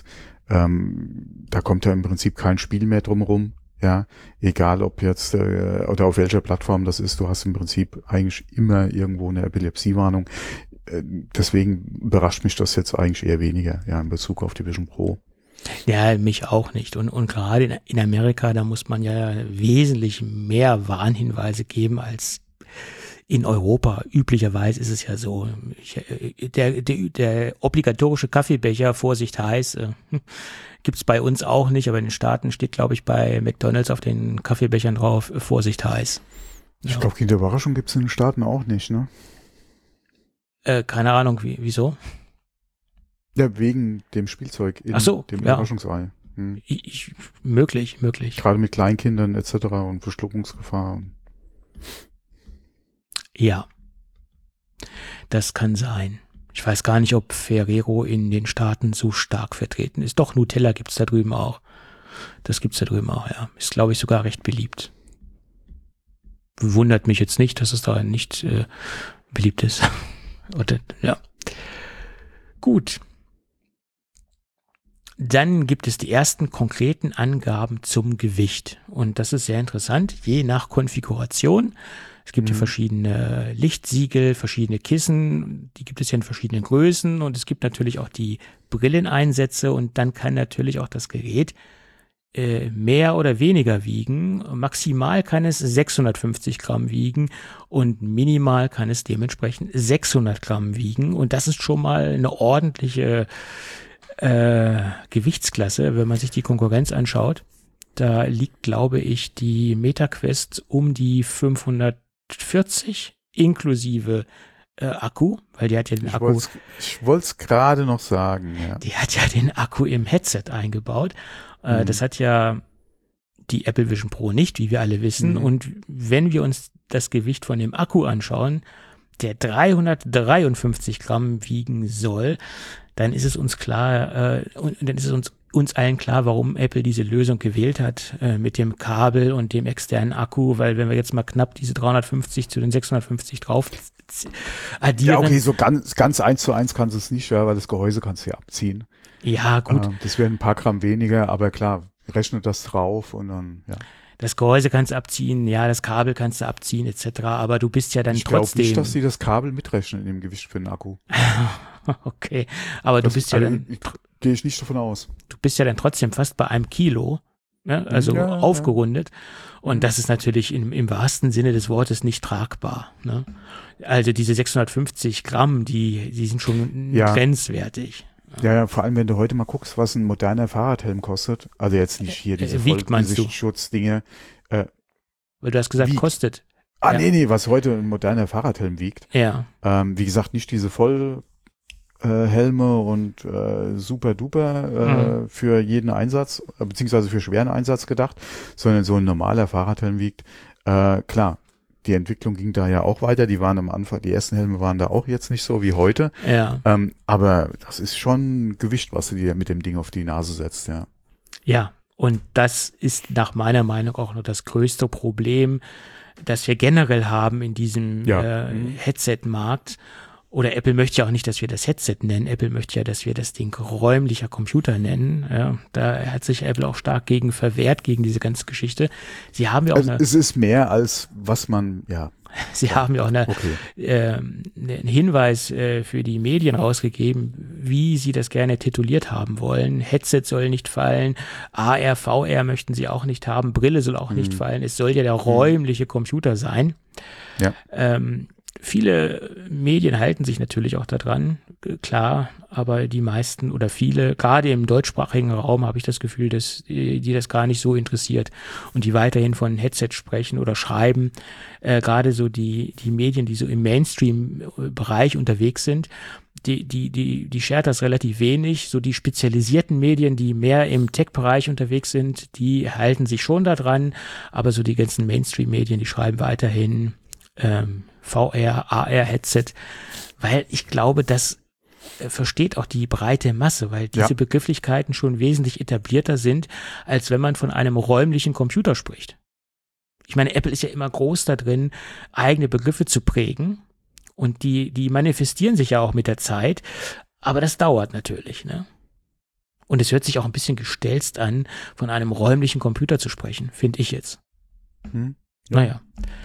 Da kommt ja im Prinzip kein Spiel mehr drumherum. Ja, egal ob jetzt oder auf welcher Plattform das ist, du hast im Prinzip eigentlich immer irgendwo eine Epilepsiewarnung. Deswegen überrascht mich das jetzt eigentlich eher weniger, in Bezug auf die Vision Pro. Ja, mich auch nicht. Und gerade in Amerika, da muss man ja wesentlich mehr Warnhinweise geben als in Europa. Üblicherweise ist es ja so, der obligatorische Kaffeebecher, Vorsicht heiß, gibt's bei uns auch nicht, aber in den Staaten steht, glaube ich, bei McDonald's auf den Kaffeebechern drauf, Vorsicht heiß. Ich glaube, Kinderüberraschung gibt's in den Staaten auch nicht, ne? Keine Ahnung, wieso? Ja, wegen dem Spielzeug in dem Überraschungsei. Möglich. Gerade mit Kleinkindern etc. und Verschluckungsgefahr. Ja, das kann sein. Ich weiß gar nicht, ob Ferrero in den Staaten so stark vertreten ist. Doch, Nutella gibt's da drüben auch. Das gibt's da drüben auch, ja. Ist, glaube ich, sogar recht beliebt. wundert mich jetzt nicht, dass es da nicht beliebt ist. Oder, ja. Gut. Dann gibt es die ersten konkreten Angaben zum Gewicht. Und das ist sehr interessant, je nach Konfiguration. Es gibt ja verschiedene Lichtsiegel, verschiedene Kissen, die gibt es ja in verschiedenen Größen. Und es gibt natürlich auch die Brilleneinsätze. Und dann kann natürlich auch das Gerät mehr oder weniger wiegen. Maximal kann es 650 Gramm wiegen und minimal kann es dementsprechend 600 Gramm wiegen. Und das ist schon mal eine ordentliche Gewichtsklasse, wenn man sich die Konkurrenz anschaut. Da liegt, glaube ich, die MetaQuest um die 540 inklusive Akku, weil die hat ja den Akku. Ich wollte es gerade noch sagen, ja. Die hat ja den Akku im Headset eingebaut. Das hat ja die Apple Vision Pro nicht, wie wir alle wissen. Und wenn wir uns das Gewicht von dem Akku anschauen, der 353 Gramm wiegen soll, dann ist es uns klar, und dann ist es uns allen klar, warum Apple diese Lösung gewählt hat, mit dem Kabel und dem externen Akku, weil wenn wir jetzt mal knapp diese 350 zu den 650 drauf addieren. Ja, okay, so ganz 1:1 kannst du es nicht, ja, weil das Gehäuse kannst du ja abziehen. Ja, gut. Das wären ein paar Gramm weniger, aber klar, rechnet das drauf und dann, ja. Das Gehäuse kannst du abziehen, ja, das Kabel kannst du abziehen, etc., aber du bist ja dann trotzdem. Ich glaube nicht, dass sie das Kabel mitrechnen in dem Gewicht für den Akku. Okay, aber du bist ja dann. Gehe ich nicht davon aus. Du bist ja dann trotzdem fast bei 1 Kilo, ne? Also aufgerundet. Und das ist natürlich im wahrsten Sinne des Wortes nicht tragbar. Ne? Also diese 650 Gramm, die sind schon grenzwertig. Ja, vor allem, wenn du heute mal guckst, was ein moderner Fahrradhelm kostet. Also jetzt nicht hier diese Vollgesichtsschutzdinge. Weil du hast gesagt, wiegt. Kostet. Nee, was heute ein moderner Fahrradhelm wiegt. Ja. Wie gesagt, nicht diese Vollhelme und super duper für jeden Einsatz, beziehungsweise für schweren Einsatz gedacht, sondern so ein normaler Fahrradhelm wiegt. Klar, die Entwicklung ging da ja auch weiter. Die waren am Anfang, die ersten Helme waren da auch jetzt nicht so wie heute. Ja. Aber das ist schon Gewicht, was du dir mit dem Ding auf die Nase setzt, ja. Ja, und das ist nach meiner Meinung auch noch das größte Problem, das wir generell haben in diesem Headset-Markt. Oder Apple möchte ja auch nicht, dass wir das Headset nennen. Apple möchte ja, dass wir das Ding räumlicher Computer nennen. Ja, da hat sich Apple auch stark gegen verwehrt, gegen diese ganze Geschichte. Sie haben ja auch es ist mehr als was man, ja. Sie haben ja auch einen Hinweis für die Medien rausgegeben, wie sie das gerne tituliert haben wollen. Headset soll nicht fallen, AR, VR möchten sie auch nicht haben, Brille soll auch nicht fallen. Es soll ja der räumliche Computer sein. Ja. Viele Medien halten sich natürlich auch daran, klar, aber die meisten oder viele, gerade im deutschsprachigen Raum, habe ich das Gefühl, dass die das gar nicht so interessiert und die weiterhin von Headset sprechen oder schreiben. Gerade so die Medien, die so im Mainstream-Bereich unterwegs sind, die schert das relativ wenig. So die spezialisierten Medien, die mehr im Tech-Bereich unterwegs sind, die halten sich schon daran, aber so die ganzen Mainstream-Medien, die schreiben weiterhin VR, AR-Headset, weil ich glaube, das versteht auch die breite Masse, weil diese Begrifflichkeiten schon wesentlich etablierter sind, als wenn man von einem räumlichen Computer spricht. Ich meine, Apple ist ja immer groß da drin, eigene Begriffe zu prägen und die manifestieren sich ja auch mit der Zeit, aber das dauert natürlich, ne? Und es hört sich auch ein bisschen gestelzt an, von einem räumlichen Computer zu sprechen, finde ich jetzt. Naja.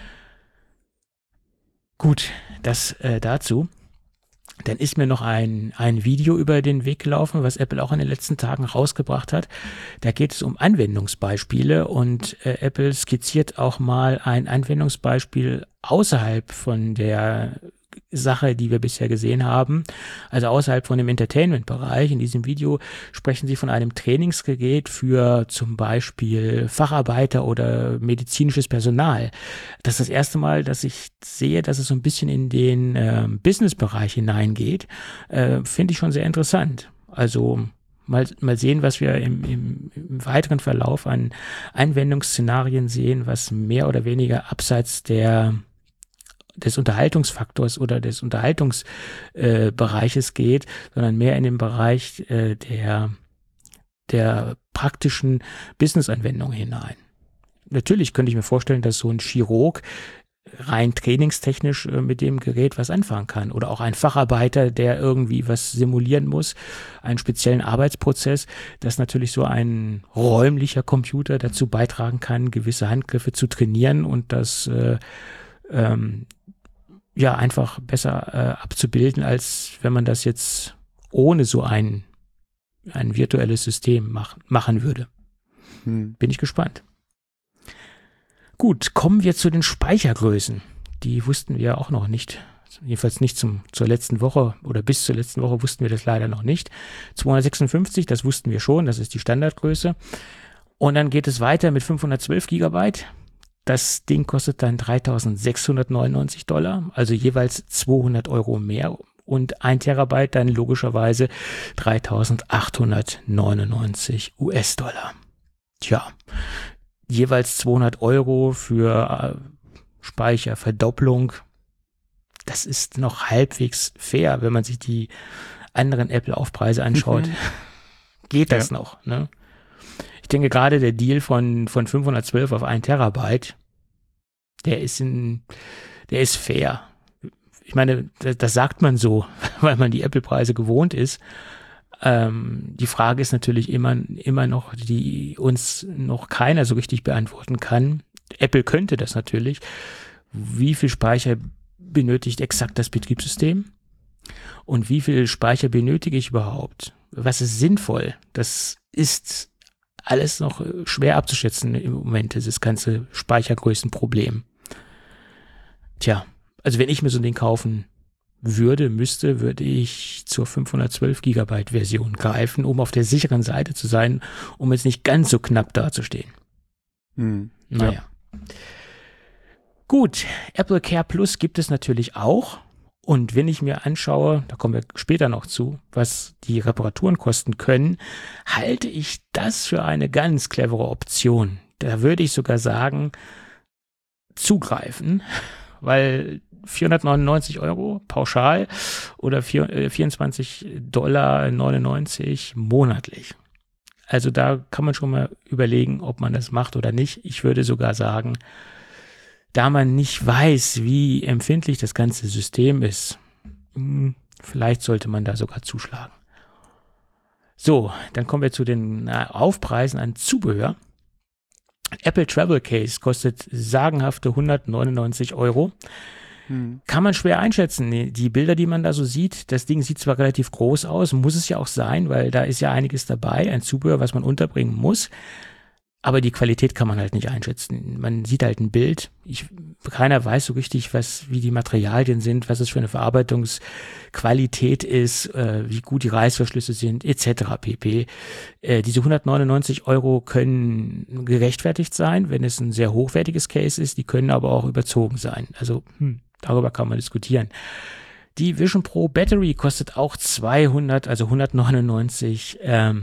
Gut, das dazu. Dann ist mir noch ein Video über den Weg gelaufen, was Apple auch in den letzten Tagen rausgebracht hat. Da geht es um Anwendungsbeispiele und Apple skizziert auch mal ein Anwendungsbeispiel außerhalb von der Sache, die wir bisher gesehen haben, also außerhalb von dem Entertainment-Bereich. In diesem Video sprechen sie von einem Trainingsgerät für zum Beispiel Facharbeiter oder medizinisches Personal. Das ist das erste Mal, dass ich sehe, dass es so ein bisschen in den Business-Bereich hineingeht. Finde ich schon sehr interessant. Also mal sehen, was wir im weiteren Verlauf an Anwendungsszenarien sehen, was mehr oder weniger abseits des Unterhaltungsfaktors oder des Unterhaltungsbereiches geht, sondern mehr in den Bereich der praktischen Business-Anwendung hinein. Natürlich könnte ich mir vorstellen, dass so ein Chirurg rein trainingstechnisch mit dem Gerät was anfangen kann. Oder auch ein Facharbeiter, der irgendwie was simulieren muss, einen speziellen Arbeitsprozess, dass natürlich so ein räumlicher Computer dazu beitragen kann, gewisse Handgriffe zu trainieren und das einfach besser abzubilden, als wenn man das jetzt ohne so ein virtuelles System machen würde. Bin ich gespannt. Gut, kommen wir zu den Speichergrößen. Die wussten wir auch noch nicht. Jedenfalls nicht zur letzten Woche oder bis zur letzten Woche wussten wir das leider noch nicht. 256, das wussten wir schon, das ist die Standardgröße. Und dann geht es weiter mit 512 Gigabyte. Das Ding kostet dann $3.699, also jeweils 200 Euro mehr. Und 1 Terabyte dann logischerweise $3.899. Tja, jeweils 200 Euro für Speicherverdopplung. Das ist noch halbwegs fair, wenn man sich die anderen Apple-Aufpreise anschaut. Geht das noch, ne? Ich denke gerade der Deal von 512 auf 1 Terabyte, der ist fair. Ich meine, das sagt man so, weil man die Apple-Preise gewohnt ist. Die Frage ist natürlich immer noch, die uns noch keiner so richtig beantworten kann. Apple könnte das natürlich. Wie viel Speicher benötigt exakt das Betriebssystem? Und wie viel Speicher benötige ich überhaupt? Was ist sinnvoll? Das ist alles noch schwer abzuschätzen im Moment, dieses ganze Speichergrößenproblem. Tja, also wenn ich mir so ein Ding kaufen würde ich zur 512 Gigabyte Version greifen, um auf der sicheren Seite zu sein, um jetzt nicht ganz so knapp dazustehen. Naja. Gut, Apple Care Plus gibt es natürlich auch. Und wenn ich mir anschaue, da kommen wir später noch zu, was die Reparaturen kosten können, halte ich das für eine ganz clevere Option. Da würde ich sogar sagen, zugreifen, weil $499 pauschal oder $24,99 monatlich. Also da kann man schon mal überlegen, ob man das macht oder nicht. Ich würde sogar sagen, da man nicht weiß, wie empfindlich das ganze System ist, vielleicht sollte man da sogar zuschlagen. So, dann kommen wir zu den Aufpreisen an Zubehör. Apple Travel Case kostet sagenhafte €199. Kann man schwer einschätzen. Die Bilder, die man da so sieht, das Ding sieht zwar relativ groß aus, muss es ja auch sein, weil da ist ja einiges dabei, ein Zubehör, was man unterbringen muss. Aber die Qualität kann man halt nicht einschätzen. Man sieht halt ein Bild. Keiner weiß so richtig, wie die Materialien sind, was es für eine Verarbeitungsqualität ist, wie gut die Reißverschlüsse sind, etc. pp. Diese €199 können gerechtfertigt sein, wenn es ein sehr hochwertiges Case ist. Die können aber auch überzogen sein. Also darüber kann man diskutieren. Die Vision Pro Battery kostet auch $199.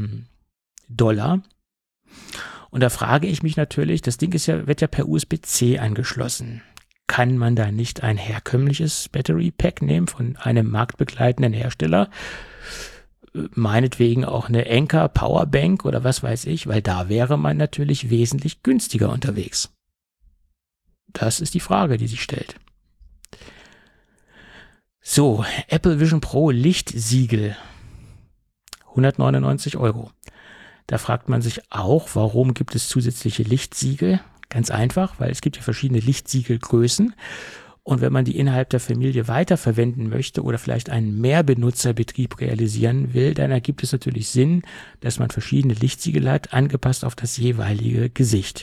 Und da frage ich mich natürlich, das Ding wird ja per USB-C angeschlossen. Kann man da nicht ein herkömmliches Battery Pack nehmen von einem marktbegleitenden Hersteller? Meinetwegen auch eine Anker Powerbank oder was weiß ich, weil da wäre man natürlich wesentlich günstiger unterwegs. Das ist die Frage, die sich stellt. So, Apple Vision Pro Lichtsiegel. €199. Da fragt man sich auch, warum gibt es zusätzliche Lichtsiegel? Ganz einfach, weil es gibt ja verschiedene Lichtsiegelgrößen. Und wenn man die innerhalb der Familie weiterverwenden möchte oder vielleicht einen Mehrbenutzerbetrieb realisieren will, dann ergibt es natürlich Sinn, dass man verschiedene Lichtsiegel hat, angepasst auf das jeweilige Gesicht.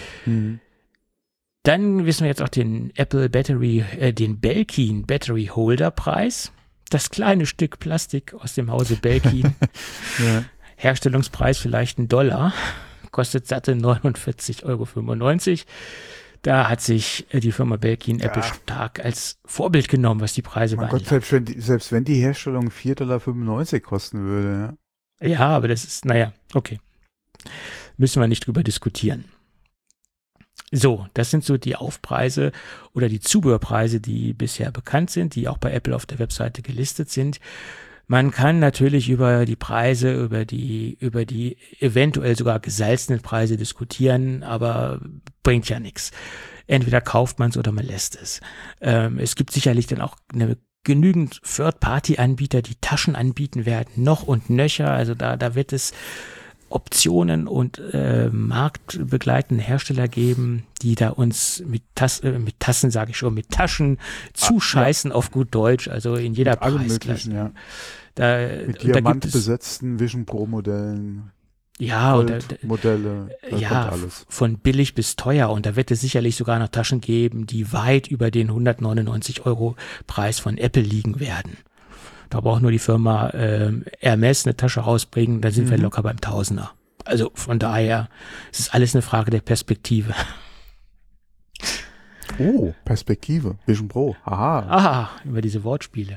Dann wissen wir jetzt auch den den Belkin Battery Holder Preis. Das kleine Stück Plastik aus dem Hause Belkin. Ja. Herstellungspreis vielleicht $1, kostet satte €49,95. Da hat sich die Firma Belkin Apple stark als Vorbild genommen, was die Preise betrifft. Selbst wenn die Herstellung $4,95 kosten würde. Ja, aber das ist, okay. Müssen wir nicht drüber diskutieren. So, das sind so die Aufpreise oder die Zubehörpreise, die bisher bekannt sind, die auch bei Apple auf der Webseite gelistet sind. Man kann natürlich über die Preise, über die eventuell sogar gesalzenen Preise diskutieren, aber bringt ja nichts. Entweder kauft man es oder man lässt es. Es gibt sicherlich dann auch genügend Third-Party-Anbieter, die Taschen anbieten werden, noch und nöcher. Also da wird es Optionen und marktbegleitende Hersteller geben, die da uns mit Taschen zuscheißen auf gut Deutsch, also in jeder mit allem Preisklasse. Möglichen, ja. Da Mit diamantbesetzten Vision Pro Modellen, Modelle, kommt alles. Von billig bis teuer, und da wird es sicherlich sogar noch Taschen geben, die weit über den 199 € Preis von Apple liegen werden. Da braucht nur die Firma Hermes eine Tasche rausbringen, dann sind wir locker beim Tausender. Also von daher, es ist alles eine Frage der Perspektive. Oh, Perspektive, Vision Pro, Aha, über diese Wortspiele.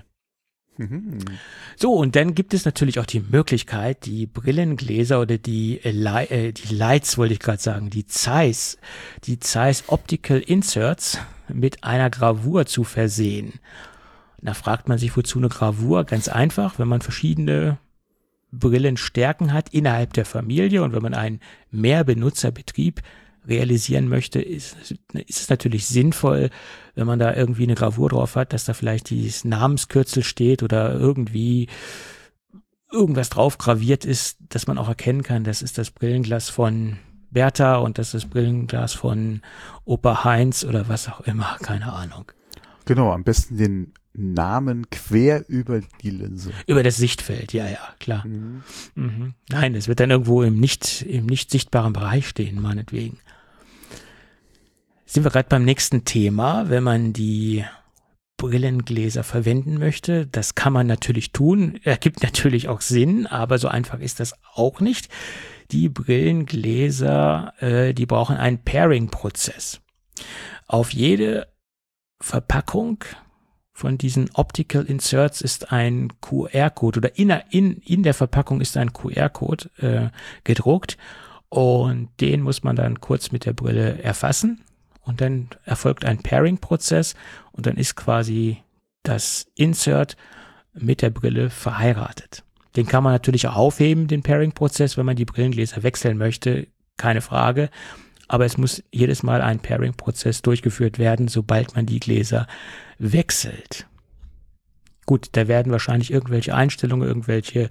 So, und dann gibt es natürlich auch die Möglichkeit, die Brillengläser oder die Lights, wollte ich gerade sagen, die Zeiss Optical Inserts mit einer Gravur zu versehen. Da fragt man sich, wozu eine Gravur? Ganz einfach, wenn man verschiedene Brillenstärken hat innerhalb der Familie und wenn man einen Mehrbenutzerbetrieb realisieren möchte, ist es natürlich sinnvoll, wenn man da irgendwie eine Gravur drauf hat, dass da vielleicht dieses Namenskürzel steht oder irgendwie irgendwas drauf graviert ist, dass man auch erkennen kann, das ist das Brillenglas von Bertha und das ist das Brillenglas von Opa Heinz oder was auch immer, keine Ahnung. Genau, am besten den Namen quer über die Linse. Über das Sichtfeld, ja, klar. Nein, es wird dann irgendwo im nicht sichtbaren Bereich stehen, meinetwegen. Sind wir gerade beim nächsten Thema, wenn man die Brillengläser verwenden möchte. Das kann man natürlich tun, ergibt natürlich auch Sinn, aber so einfach ist das auch nicht. Die Brillengläser, die brauchen einen Pairing-Prozess. Auf jede Verpackung von diesen Optical Inserts ist ein QR-Code oder in der Verpackung ist ein QR-Code gedruckt und den muss man dann kurz mit der Brille erfassen und dann erfolgt ein Pairing-Prozess und dann ist quasi das Insert mit der Brille verheiratet. Den kann man natürlich auch aufheben, den Pairing-Prozess, wenn man die Brillengläser wechseln möchte, keine Frage. Aber es muss jedes Mal ein Pairing-Prozess durchgeführt werden, sobald man die Gläser wechselt. Gut, da werden wahrscheinlich irgendwelche Einstellungen, irgendwelche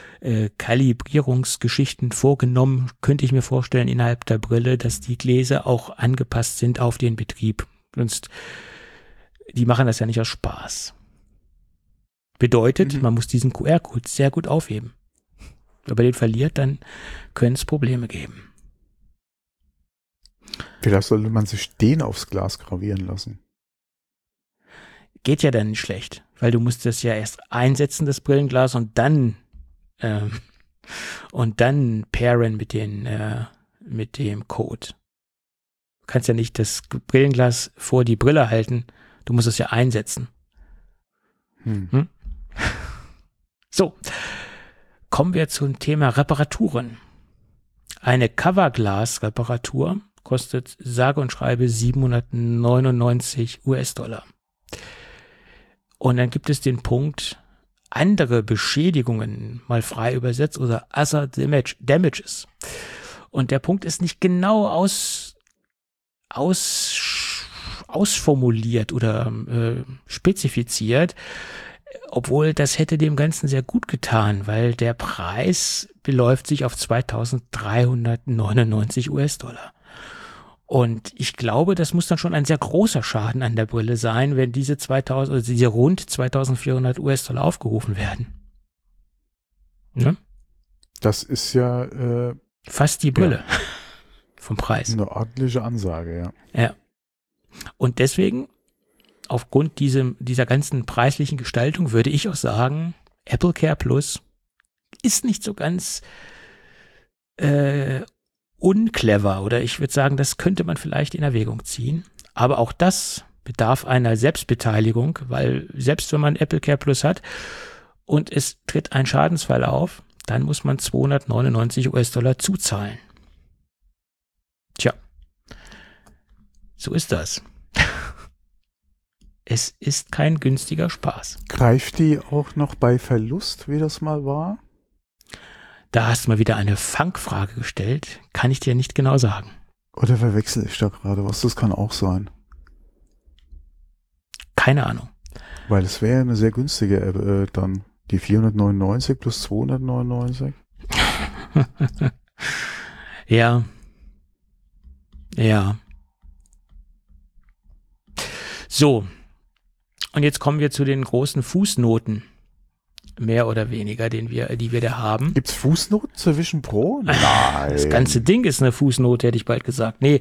Kalibrierungsgeschichten vorgenommen, könnte ich mir vorstellen, innerhalb der Brille, dass die Gläser auch angepasst sind auf den Betrieb. Sonst, die machen das ja nicht aus Spaß. Bedeutet, man muss diesen QR-Code sehr gut aufheben. Wenn man den verliert, dann können es Probleme geben. Vielleicht sollte man sich den aufs Glas gravieren lassen. Geht ja dann nicht schlecht, weil du musst das ja erst einsetzen, das Brillenglas, und dann pairen mit dem Code. Du kannst ja nicht das Brillenglas vor die Brille halten, du musst es ja einsetzen. So, kommen wir zum Thema Reparaturen. Eine Coverglas-Reparatur kostet sage und schreibe $799. Und dann gibt es den Punkt, andere Beschädigungen, mal frei übersetzt, oder other damages. Und der Punkt ist nicht genau ausformuliert oder spezifiziert, obwohl das hätte dem Ganzen sehr gut getan, weil der Preis beläuft sich auf $2.399. Und ich glaube, das muss dann schon ein sehr großer Schaden an der Brille sein, wenn diese rund $2.400 aufgerufen werden. Ne? Das ist ja fast die Brille vom Preis. Eine ordentliche Ansage, ja. Ja. Und deswegen, aufgrund dieser ganzen preislichen Gestaltung, würde ich auch sagen, AppleCare Plus ist nicht so ganz unclever, oder ich würde sagen, das könnte man vielleicht in Erwägung ziehen. Aber auch das bedarf einer Selbstbeteiligung, weil selbst wenn man AppleCare Plus hat und es tritt ein Schadensfall auf, dann muss man $299 zuzahlen. Tja, so ist das. Es ist kein günstiger Spaß. Greift die auch noch bei Verlust, wie das mal war? Da hast du mal wieder eine Fangfrage gestellt. Kann ich dir nicht genau sagen. Oder verwechsel ich da gerade was? Das kann auch sein. Keine Ahnung. Weil es wäre eine sehr günstige App dann. Die 499 plus 299. Ja. Ja. So. Und jetzt kommen wir zu den großen Fußnoten. Mehr oder weniger, die wir da haben. Gibt's Fußnoten zur Vision Pro? Nein. Das ganze Ding ist eine Fußnote, hätte ich bald gesagt. Nee,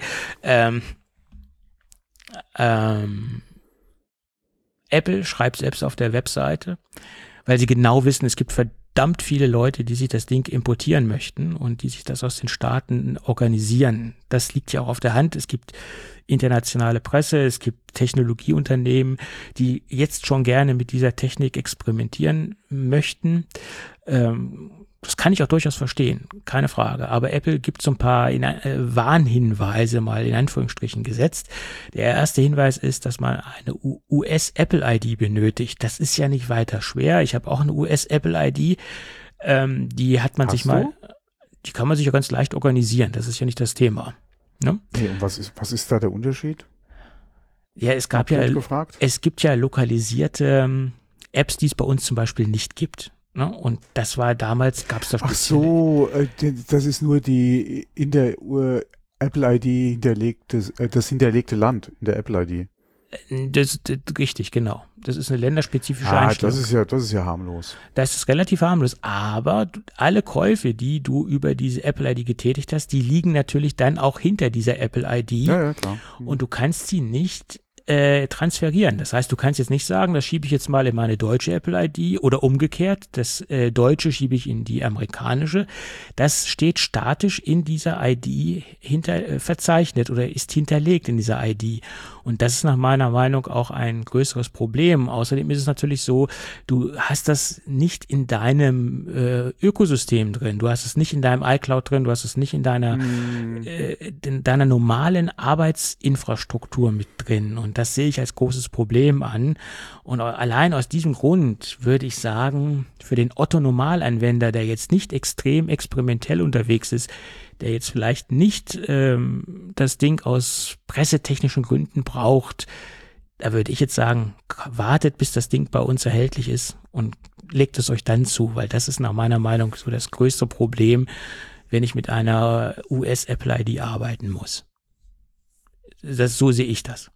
Apple schreibt selbst auf der Webseite, weil sie genau wissen, es gibt verdammt viele Leute, die sich das Ding importieren möchten und die sich das aus den Staaten organisieren. Das liegt ja auch auf der Hand. Es gibt internationale Presse, es gibt Technologieunternehmen, die jetzt schon gerne mit dieser Technik experimentieren möchten. Das kann ich auch durchaus verstehen, keine Frage. Aber Apple gibt so ein paar Warnhinweise mal in Anführungsstrichen gesetzt. Der erste Hinweis ist, dass man eine US-Apple-ID benötigt. Das ist ja nicht weiter schwer. Ich habe auch eine US-Apple-ID. Die hat man sich mal, die kann man sich ja ganz leicht organisieren. Das ist ja nicht das Thema. Ne? Nee, und was ist da der Unterschied? Ja, es gibt ja lokalisierte Apps, die es bei uns zum Beispiel nicht gibt. Ne? Und das war damals, gab es das. Ach so, das ist nur die in der Apple-ID hinterlegte, das hinterlegte Land in der Apple-ID. Das richtig, genau. Das ist eine länderspezifische Einstellung. Das ist ja harmlos. Das ist relativ harmlos, aber alle Käufe, die du über diese Apple-ID getätigt hast, die liegen natürlich dann auch hinter dieser Apple-ID. Ja, klar. Und du kannst sie nicht transferieren. Das heißt, du kannst jetzt nicht sagen, das schiebe ich jetzt mal in meine deutsche Apple-ID oder umgekehrt, das deutsche schiebe ich in die amerikanische. Das steht statisch in dieser ID verzeichnet oder ist hinterlegt in dieser ID. Und das ist nach meiner Meinung auch ein größeres Problem. Außerdem ist es natürlich so, du hast das nicht in deinem Ökosystem drin. Du hast es nicht in deinem iCloud drin, du hast es nicht in deiner normalen Arbeitsinfrastruktur mit drin. Und das sehe ich als großes Problem an. Und allein aus diesem Grund würde ich sagen, für den Otto-Normalanwender, der jetzt nicht extrem experimentell unterwegs ist, der jetzt vielleicht nicht das Ding aus pressetechnischen Gründen braucht, da würde ich jetzt sagen, wartet, bis das Ding bei uns erhältlich ist und legt es euch dann zu, weil das ist nach meiner Meinung so das größte Problem, wenn ich mit einer US-Apple-ID arbeiten muss. So sehe ich das.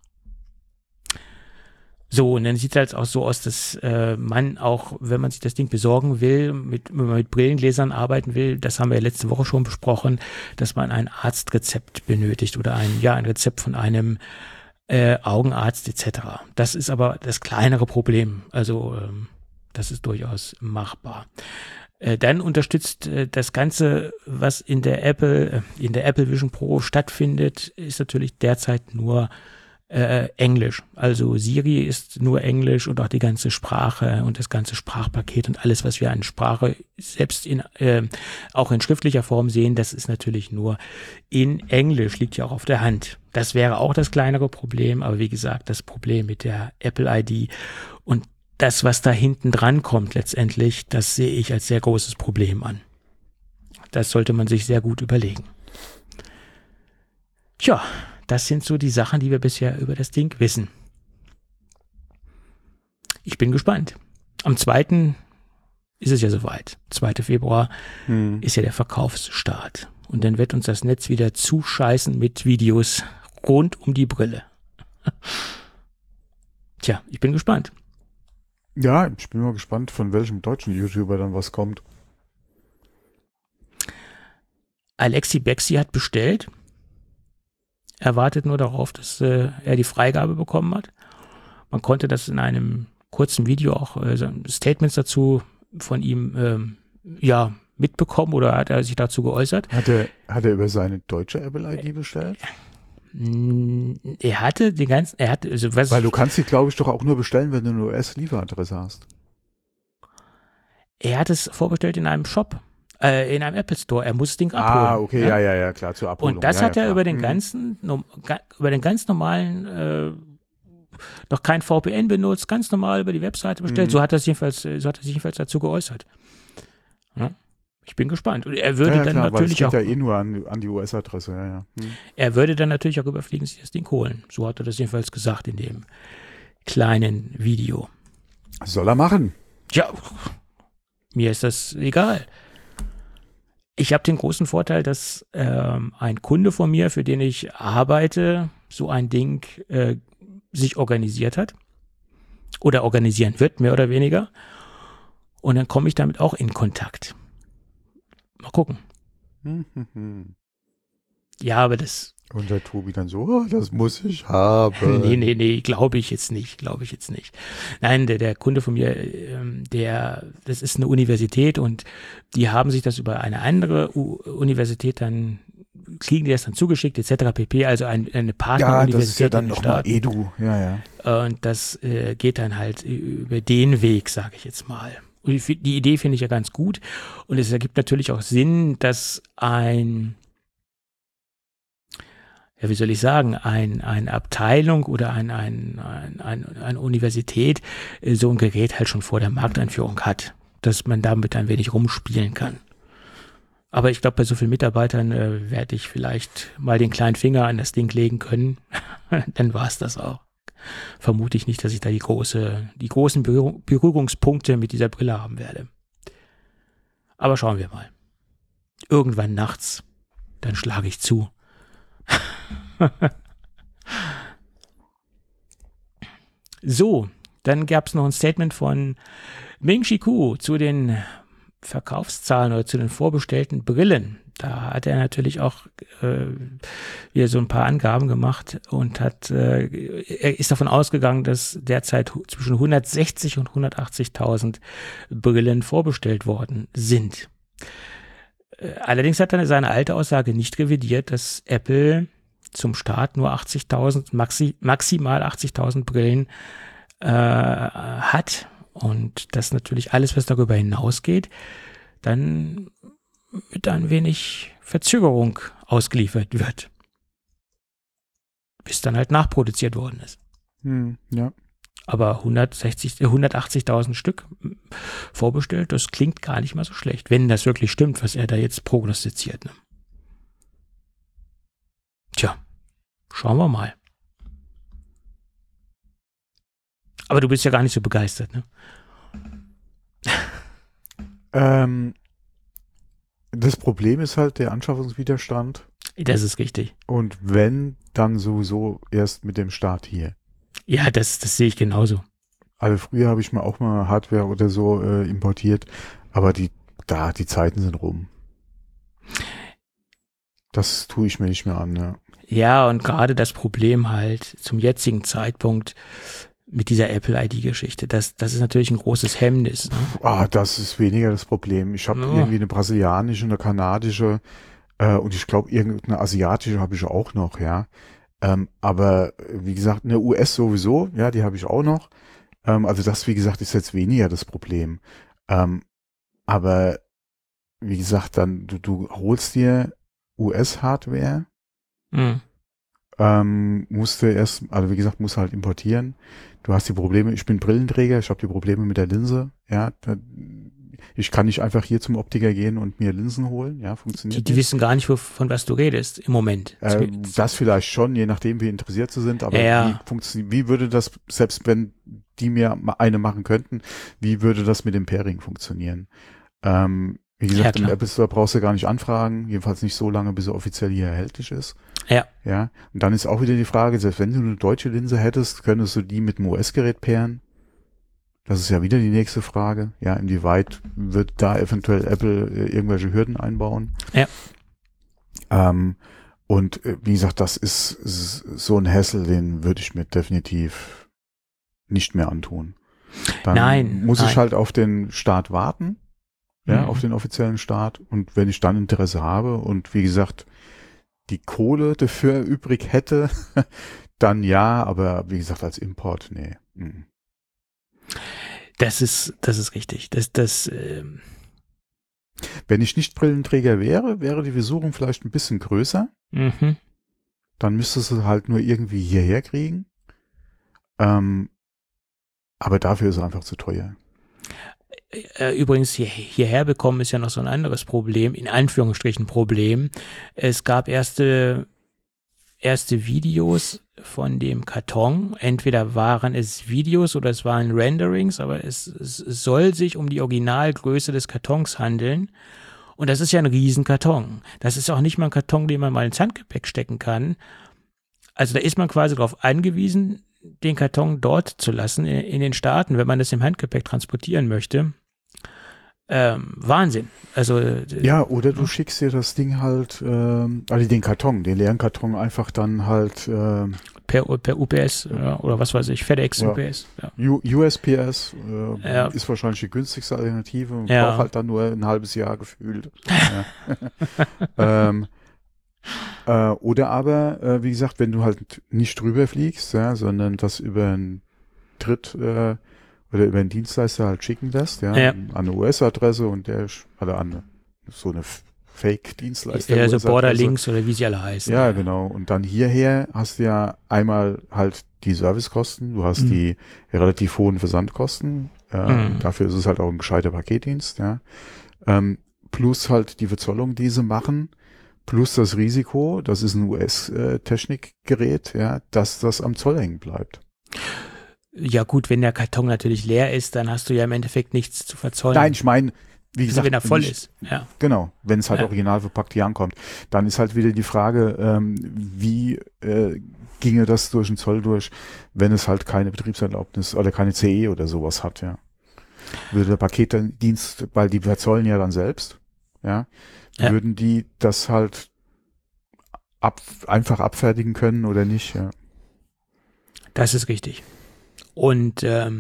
So, und dann sieht es halt auch so aus, dass man auch, wenn man sich das Ding besorgen will, wenn man mit Brillengläsern arbeiten will, das haben wir ja letzte Woche schon besprochen, dass man ein Arztrezept benötigt oder ein Rezept von einem Augenarzt etc. Das ist aber das kleinere Problem. Also das ist durchaus machbar. Dann unterstützt das Ganze, was in der Apple Vision Pro stattfindet, ist natürlich derzeit nur Englisch. Also Siri ist nur Englisch und auch die ganze Sprache und das ganze Sprachpaket und alles, was wir an Sprache selbst auch in schriftlicher Form sehen, das ist natürlich nur in Englisch, liegt ja auch auf der Hand. Das wäre auch das kleinere Problem, aber wie gesagt, das Problem mit der Apple ID und das, was da hinten dran kommt letztendlich, das sehe ich als sehr großes Problem an. Das sollte man sich sehr gut überlegen. Tja, das sind so die Sachen, die wir bisher über das Ding wissen. Ich bin gespannt. Am 2. ist es ja soweit. 2. Februar ist ja der Verkaufsstart. Und dann wird uns das Netz wieder zuscheißen mit Videos rund um die Brille. Tja, ich bin gespannt. Ja, ich bin mal gespannt, von welchem deutschen YouTuber dann was kommt. Alexi Bexi hat bestellt. Er wartet nur darauf, dass er die Freigabe bekommen hat. Man konnte das in einem kurzen Video auch Statements dazu von ihm mitbekommen oder hat er sich dazu geäußert. Hat er über seine deutsche Apple-ID bestellt? Er hatte weil du kannst sie, glaube ich, doch auch nur bestellen, wenn du eine US-Lieferadresse hast. Er hat es vorbestellt in einem Shop. In einem Apple Store. Er muss das Ding abholen. Ah, okay, ja, klar, zur Abholung. Und das hat er über den ganz normalen noch kein VPN benutzt, ganz normal über die Webseite bestellt. So hat er sich jedenfalls dazu geäußert. Ja, ich bin gespannt. Und er würde dann klar, natürlich weil es auch. geht ja eh nur an die US-Adresse, ja. Er würde dann natürlich auch überfliegen, sich das Ding holen. So hat er das jedenfalls gesagt in dem kleinen Video. Soll er machen. Tja, mir ist das egal. Ich habe den großen Vorteil, dass ein Kunde von mir, für den ich arbeite, so ein Ding sich organisiert hat oder organisieren wird, mehr oder weniger. Und dann komme ich damit auch in Kontakt. Mal gucken. Ja, aber das... Und der Tobi dann so, oh, das muss ich haben. Nee, glaube ich jetzt nicht. Nein, der Kunde von mir, das ist eine Universität und die haben sich das über eine andere Universität dann, kriegen die das dann zugeschickt, etc. pp. Also eine Partneruniversität. Ja, das ist ja dann nochmal Edu, ja. Und das geht dann halt über den Weg, sage ich jetzt mal. Und die Idee finde ich ja ganz gut und es ergibt natürlich auch Sinn, dass eine Abteilung oder eine Universität so ein Gerät halt schon vor der Markteinführung hat, dass man damit ein wenig rumspielen kann. Aber ich glaube, bei so vielen Mitarbeitern werde ich vielleicht mal den kleinen Finger an das Ding legen können. Dann war es das auch. Vermute ich nicht, dass ich da die großen Berührungspunkte mit dieser Brille haben werde. Aber schauen wir mal. Irgendwann nachts, dann schlage ich zu. So, dann gab es noch ein Statement von Ming-Chi Kuo zu den Verkaufszahlen oder zu den vorbestellten Brillen. Da hat er natürlich auch wieder so ein paar Angaben gemacht und er ist davon ausgegangen, dass derzeit zwischen 160 und 180.000 Brillen vorbestellt worden sind. Allerdings hat er seine alte Aussage nicht revidiert, dass Apple zum Start nur 80.000, maximal 80.000 Brillen hat und dass natürlich alles, was darüber hinausgeht, dann mit ein wenig Verzögerung ausgeliefert wird, bis dann halt nachproduziert worden ist. Ja. Aber 180.000 Stück vorbestellt, das klingt gar nicht mal so schlecht, wenn das wirklich stimmt, was er da jetzt prognostiziert. Ne? Tja, schauen wir mal. Aber du bist ja gar nicht so begeistert, ne? Das Problem ist halt der Anschaffungswiderstand. Das ist richtig. Und wenn, dann sowieso erst mit dem Start hier. Ja, das sehe ich genauso. Also früher habe ich mir auch mal Hardware oder so importiert, aber die Zeiten sind rum. Das tue ich mir nicht mehr an, ja. Ja, und gerade das Problem halt zum jetzigen Zeitpunkt mit dieser Apple-ID-Geschichte, das ist natürlich ein großes Hemmnis. Ne? Das ist weniger das Problem. Ich habe irgendwie eine brasilianische, eine kanadische und ich glaube irgendeine asiatische habe ich auch noch, ja. Aber wie gesagt, eine US sowieso, ja, die habe ich auch noch. Also das, wie gesagt, ist jetzt weniger das Problem. Aber wie gesagt, dann du holst dir US-Hardware, musst halt importieren. Du hast die Probleme, ich bin Brillenträger, ich habe die Probleme mit der Linse, ja. Ich kann nicht einfach hier zum Optiker gehen und mir Linsen holen, ja, funktioniert Die wissen gar nicht, von was du redest im Moment. Das vielleicht schon, je nachdem, wie interessiert sie sind, aber wie würde das, selbst wenn die mir eine machen könnten, wie würde das mit dem Pairing funktionieren? Wie gesagt, im Apple Store brauchst du gar nicht anfragen, jedenfalls nicht so lange, bis er offiziell hier erhältlich ist. Ja. Ja. Und dann ist auch wieder die Frage, selbst wenn du eine deutsche Linse hättest, könntest du die mit einem US-Gerät pairen? Das ist ja wieder die nächste Frage. Ja, inwieweit wird da eventuell Apple irgendwelche Hürden einbauen? Ja. Und wie gesagt, das ist so ein Hassel, den würde ich mir definitiv nicht mehr antun. Dann muss ich halt auf den Start warten. Ja, auf den offiziellen Start. Und wenn ich dann Interesse habe und wie gesagt, die Kohle dafür übrig hätte, dann ja, aber wie gesagt, als Import, nee. Das ist richtig. Wenn ich nicht Brillenträger wäre die Versuchung vielleicht ein bisschen größer. Dann müsstest du halt nur irgendwie hierher kriegen. Aber dafür ist er einfach zu teuer. Übrigens, hierher bekommen ist ja noch so ein anderes Problem, in Anführungsstrichen Problem. Es gab erste Videos von dem Karton. Entweder waren es Videos oder es waren Renderings, aber es soll sich um die Originalgröße des Kartons handeln. Und das ist ja ein Riesenkarton. Das ist auch nicht mal ein Karton, den man mal ins Handgepäck stecken kann. Also da ist man quasi darauf angewiesen, den Karton dort zu lassen, in den Staaten, wenn man das im Handgepäck transportieren möchte. Wahnsinn. Also ja, oder du schickst dir das Ding halt, also den leeren Karton einfach dann halt per UPS oder was weiß ich, FedEx, ja. UPS. Ja. USPS ist wahrscheinlich die günstigste Alternative und braucht halt dann nur ein halbes Jahr gefühlt. Oder aber, wie gesagt, wenn du halt nicht drüber fliegst, sondern das über einen Dritt oder über einen Dienstleister halt schicken lässt, an eine US-Adresse und der hat an so eine Fake-Dienstleister. Ja, so Borderlinks oder wie sie alle heißen. Ja, genau. Und dann hierher hast du ja einmal halt die Servicekosten, du hast die relativ hohen Versandkosten, dafür ist es halt auch ein gescheiter Paketdienst, plus halt die Verzollung, die sie machen, plus das Risiko, das ist ein US-Technikgerät, dass das am Zoll hängen bleibt. Ja gut, wenn der Karton natürlich leer ist, dann hast du ja im Endeffekt nichts zu verzollen. Nein, ich meine, wie gesagt, wenn er voll ist. Ja. Genau, wenn es halt original verpackt hier ankommt. Dann ist halt wieder die Frage, wie ginge das durch den Zoll durch, wenn es halt keine Betriebserlaubnis oder keine CE oder sowas hat, Würde der Paketdienst, weil die verzollen ja dann selbst, würden die das halt einfach abfertigen können oder nicht, Das ist richtig. Und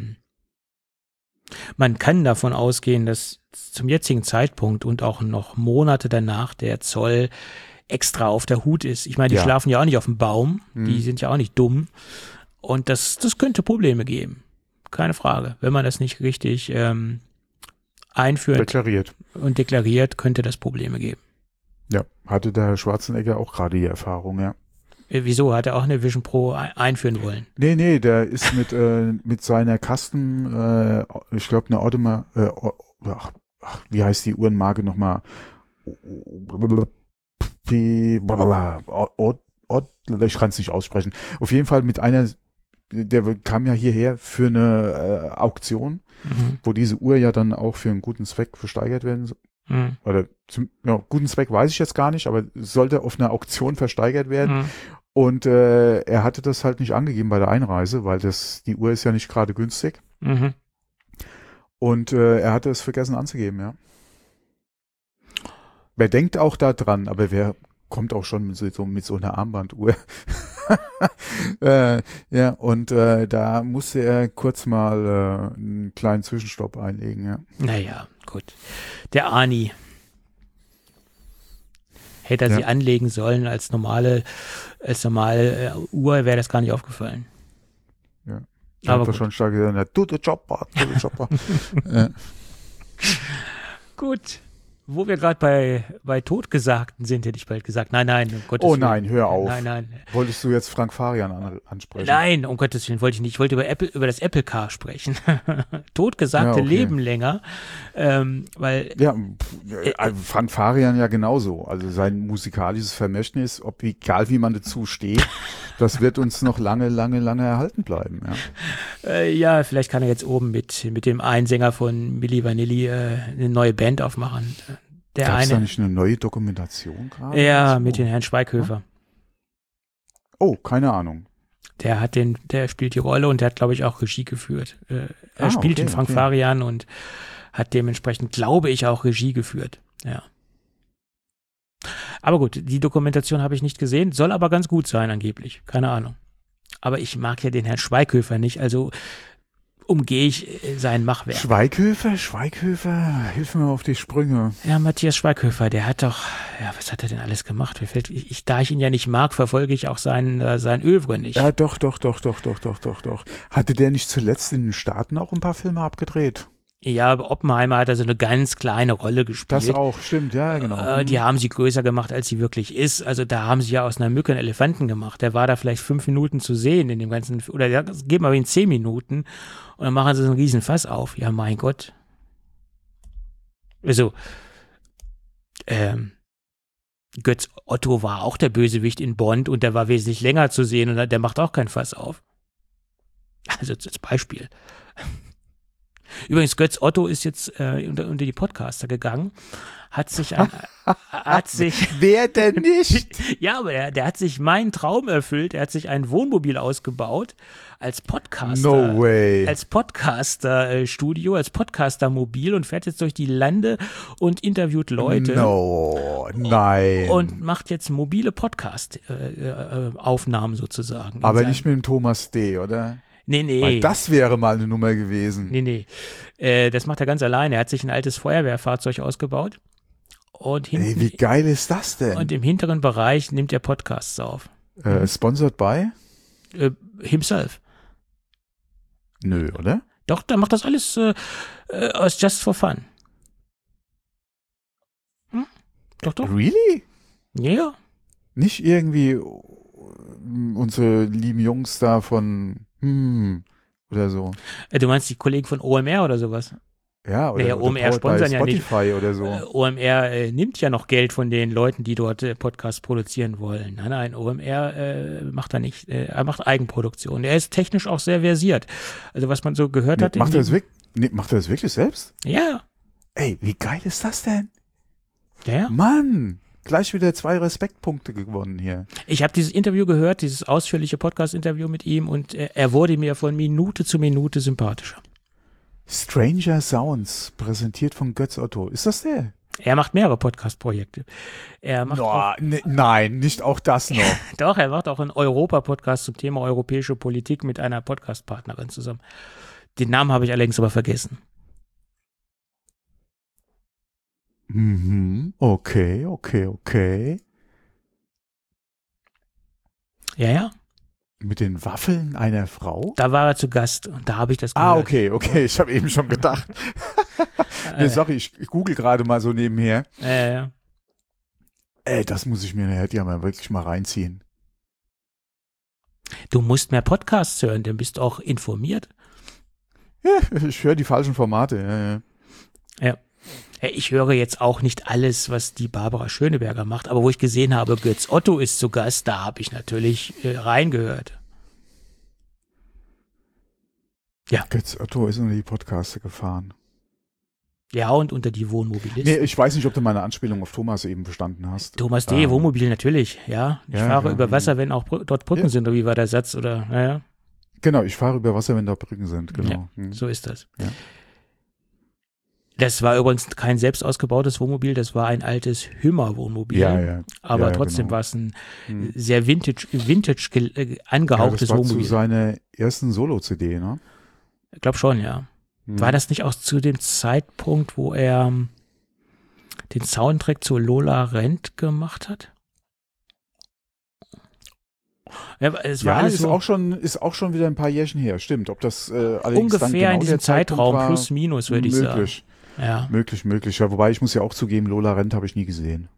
man kann davon ausgehen, dass zum jetzigen Zeitpunkt und auch noch Monate danach der Zoll extra auf der Hut ist. Ich meine, die schlafen ja auch nicht auf dem Baum, die sind ja auch nicht dumm. Und das könnte Probleme geben. Keine Frage. Wenn man das nicht richtig einführt und deklariert, könnte das Probleme geben. Ja, hatte der Herr Schwarzenegger auch gerade die Erfahrung, Wieso? Hat er auch eine Vision Pro einführen wollen? Nee, der ist mit seiner Custom, ich glaube eine Audemars, wie heißt die Uhrenmarke nochmal? Ich kann es nicht aussprechen. Auf jeden Fall mit einer, der kam ja hierher für eine Auktion, wo diese Uhr ja dann auch für einen guten Zweck versteigert werden soll. Oder guten Zweck weiß ich jetzt gar nicht, aber sollte auf einer Auktion versteigert werden. Und er hatte das halt nicht angegeben bei der Einreise, weil die Uhr ist ja nicht gerade günstig. Und er hatte es vergessen anzugeben, Wer denkt auch da dran, aber wer kommt auch schon mit so einer Armbanduhr. Und da musste er kurz mal einen kleinen Zwischenstopp einlegen, Naja, gut. Der Arni. Hätte er sie anlegen sollen als normale Uhr, wäre das gar nicht aufgefallen. Ja. Aber schon stark gesagt, du der Jobber. Gut. Wo wir gerade bei Totgesagten sind, hätte ich bald gesagt. Nein, um Gottes Willen. Nein, hör auf. Nein. Wolltest du jetzt Frank Farian ansprechen? Nein, um Gottes Willen wollte ich nicht. Ich wollte über das Apple Car sprechen. Totgesagte leben länger, weil... Ja, Frank Farian ja genauso. Also sein musikalisches Vermächtnis, egal wie man dazu steht, das wird uns noch lange, lange, lange erhalten bleiben. Ja, vielleicht kann er jetzt oben mit dem Einsänger von Milli Vanilli eine neue Band aufmachen. Gab es da nicht eine neue Dokumentation gerade? Ja, mit dem Herrn Schweighöfer. Oh, keine Ahnung. Der spielt die Rolle und der hat, glaube ich, auch Regie geführt. Er spielt den Frank Farian und hat dementsprechend, glaube ich, auch Regie geführt. Ja. Aber gut, die Dokumentation habe ich nicht gesehen, soll aber ganz gut sein angeblich. Keine Ahnung. Aber ich mag ja den Herrn Schweighöfer nicht, also umgehe ich sein Machwerk. Schweighöfer, hilf mir mal auf die Sprünge. Ja, Matthias Schweighöfer, der hat doch, was hat er denn alles gemacht? Da ich ihn ja nicht mag, verfolge ich auch sein Övre nicht. Ja, doch. Hatte der nicht zuletzt in den Staaten auch ein paar Filme abgedreht? Ja, aber Oppenheimer hat also eine ganz kleine Rolle gespielt. Das auch, stimmt, ja, genau. Die haben sie größer gemacht, als sie wirklich ist. Also da haben sie ja aus einer Mücke einen Elefanten gemacht. Der war da vielleicht 5 Minuten zu sehen in dem ganzen, oder ja, geben wir ihn 10 Minuten und dann machen sie so einen riesen Fass auf. Ja, mein Gott. Also, Götz Otto war auch der Bösewicht in Bond und der war wesentlich länger zu sehen und der macht auch kein Fass auf. Also als Beispiel. Übrigens, Götz Otto ist jetzt unter die Podcaster gegangen, hat sich Wer denn nicht? ja, aber der hat sich meinen Traum erfüllt. Er hat sich ein Wohnmobil ausgebaut als Podcaster. No way. Als Podcaster-Studio, als Podcaster-Mobil und fährt jetzt durch die Lande und interviewt Leute. No, nein. Und macht jetzt mobile Podcast-Aufnahmen sozusagen. Aber nicht mit dem Thomas D., oder? Nee. Weil das wäre mal eine Nummer gewesen. Nee. Das macht er ganz alleine. Er hat sich ein altes Feuerwehrfahrzeug ausgebaut. Und hinten, Ey, wie geil ist das denn? Und im hinteren Bereich nimmt er Podcasts auf. Sponsored by? Himself. Nö, oder? Doch, der macht das alles aus Just for Fun. Doch. Really? Ja. Nicht irgendwie unsere lieben Jungs da von oder so. Du meinst die Kollegen von OMR oder sowas? Ja, oder, naja, oder OMR sponsern ja nicht. Spotify oder so. OMR nimmt ja noch Geld von den Leuten, die dort Podcasts produzieren wollen. Nein, OMR macht er nicht. Er macht Eigenproduktion. Er ist technisch auch sehr versiert. Also was man so gehört hat. Macht er das wirklich selbst? Ja. Ey, wie geil ist das denn? Ja. Mann, gleich wieder 2 Respektpunkte gewonnen hier. Ich habe dieses Interview gehört, dieses ausführliche Podcast-Interview mit ihm und er wurde mir von Minute zu Minute sympathischer. Stranger Sounds, präsentiert von Götz Otto. Ist das der? Er macht mehrere Podcast-Projekte. Nein, nicht auch das noch. Doch, er macht auch einen Europa-Podcast zum Thema europäische Politik mit einer Podcast-Partnerin zusammen. Den Namen habe ich allerdings aber vergessen. Okay. Ja. Mit den Waffeln einer Frau? Da war er zu Gast und da habe ich das gehört. Okay. Ich habe eben schon gedacht. Nee, sorry, ich google gerade mal so nebenher. Ja. Ey, das muss ich mir ja mal wirklich mal reinziehen. Du musst mehr Podcasts hören, dann bist du auch informiert. Ja, ich höre die falschen Formate. Ja. Ich höre jetzt auch nicht alles, was die Barbara Schöneberger macht, aber wo ich gesehen habe, Götz Otto ist zu Gast, da habe ich natürlich reingehört. Ja. Götz Otto ist unter die Podcaster gefahren. Ja, und unter die Wohnmobilisten. Nee, ich weiß nicht, ob du meine Anspielung auf Thomas eben verstanden hast. Thomas D., Wohnmobil natürlich, ja. Ich fahre über Wasser, wenn auch dort Brücken sind, oder wie war der Satz, oder, naja. Genau, ich fahre über Wasser, wenn da Brücken sind, genau. Ja, so ist das. Ja. Das war übrigens kein selbst ausgebautes Wohnmobil, das war ein altes Hümmer-Wohnmobil. Ja. Aber trotzdem war es ein sehr vintage angehauchtes das war Wohnmobil. zu seiner ersten Solo-CD, ne? Ich glaube schon, ja. War das nicht auch zu dem Zeitpunkt, wo er den Soundtrack zu Lola Rent gemacht hat? Ja, es war ist auch schon wieder ein paar Jährchen her, stimmt. Ob das allerdings ungefähr dann genau in diesem der Zeitpunkt Zeitraum, war, plus minus, würde ich sagen. Ja. Möglich. Ja, wobei ich muss ja auch zugeben, Lola Rent habe ich nie gesehen.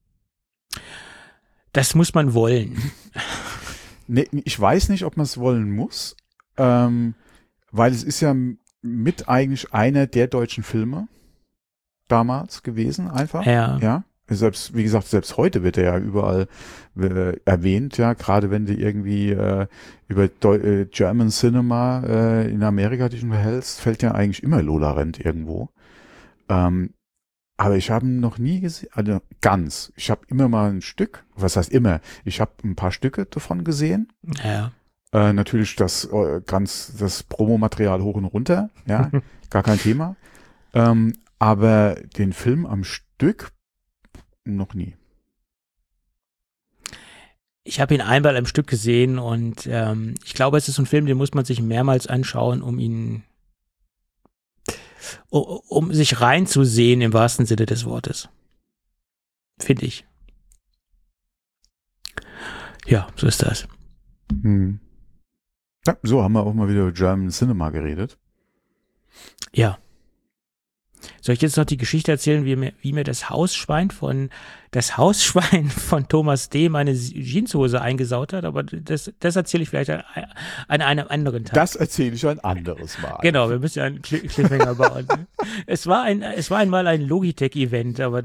Das muss man wollen. Nee, ich weiß nicht, ob man es wollen muss, weil es ist ja mit eigentlich einer der deutschen Filme damals gewesen, einfach. Ja. Selbst, wie gesagt, selbst heute wird er ja überall erwähnt, ja, gerade wenn du irgendwie über German Cinema in Amerika dich unterhältst, fällt ja eigentlich immer Lola Rent irgendwo. Aber ich habe ihn noch nie gesehen, also ganz. Ich habe immer mal ein Stück, was heißt immer? Ich habe ein paar Stücke davon gesehen. Ja. Natürlich das Promomaterial hoch und runter, ja, gar kein Thema. Aber den Film am Stück noch nie. Ich habe ihn einmal am Stück gesehen und ich glaube, es ist ein Film, den muss man sich mehrmals anschauen, um sich reinzusehen im wahrsten Sinne des Wortes. Finde ich. Ja, so ist das. Ja, so haben wir auch mal wieder über German Cinema geredet. Ja. Soll ich jetzt noch die Geschichte erzählen, wie mir das Hausschwein von Thomas D. meine Jeanshose eingesaut hat? Aber das erzähle ich vielleicht an einem anderen Tag. Das erzähle ich ein anderes Mal. Genau, wir müssen ja einen Cliffhanger bauen. Es war einmal ein Logitech-Event, aber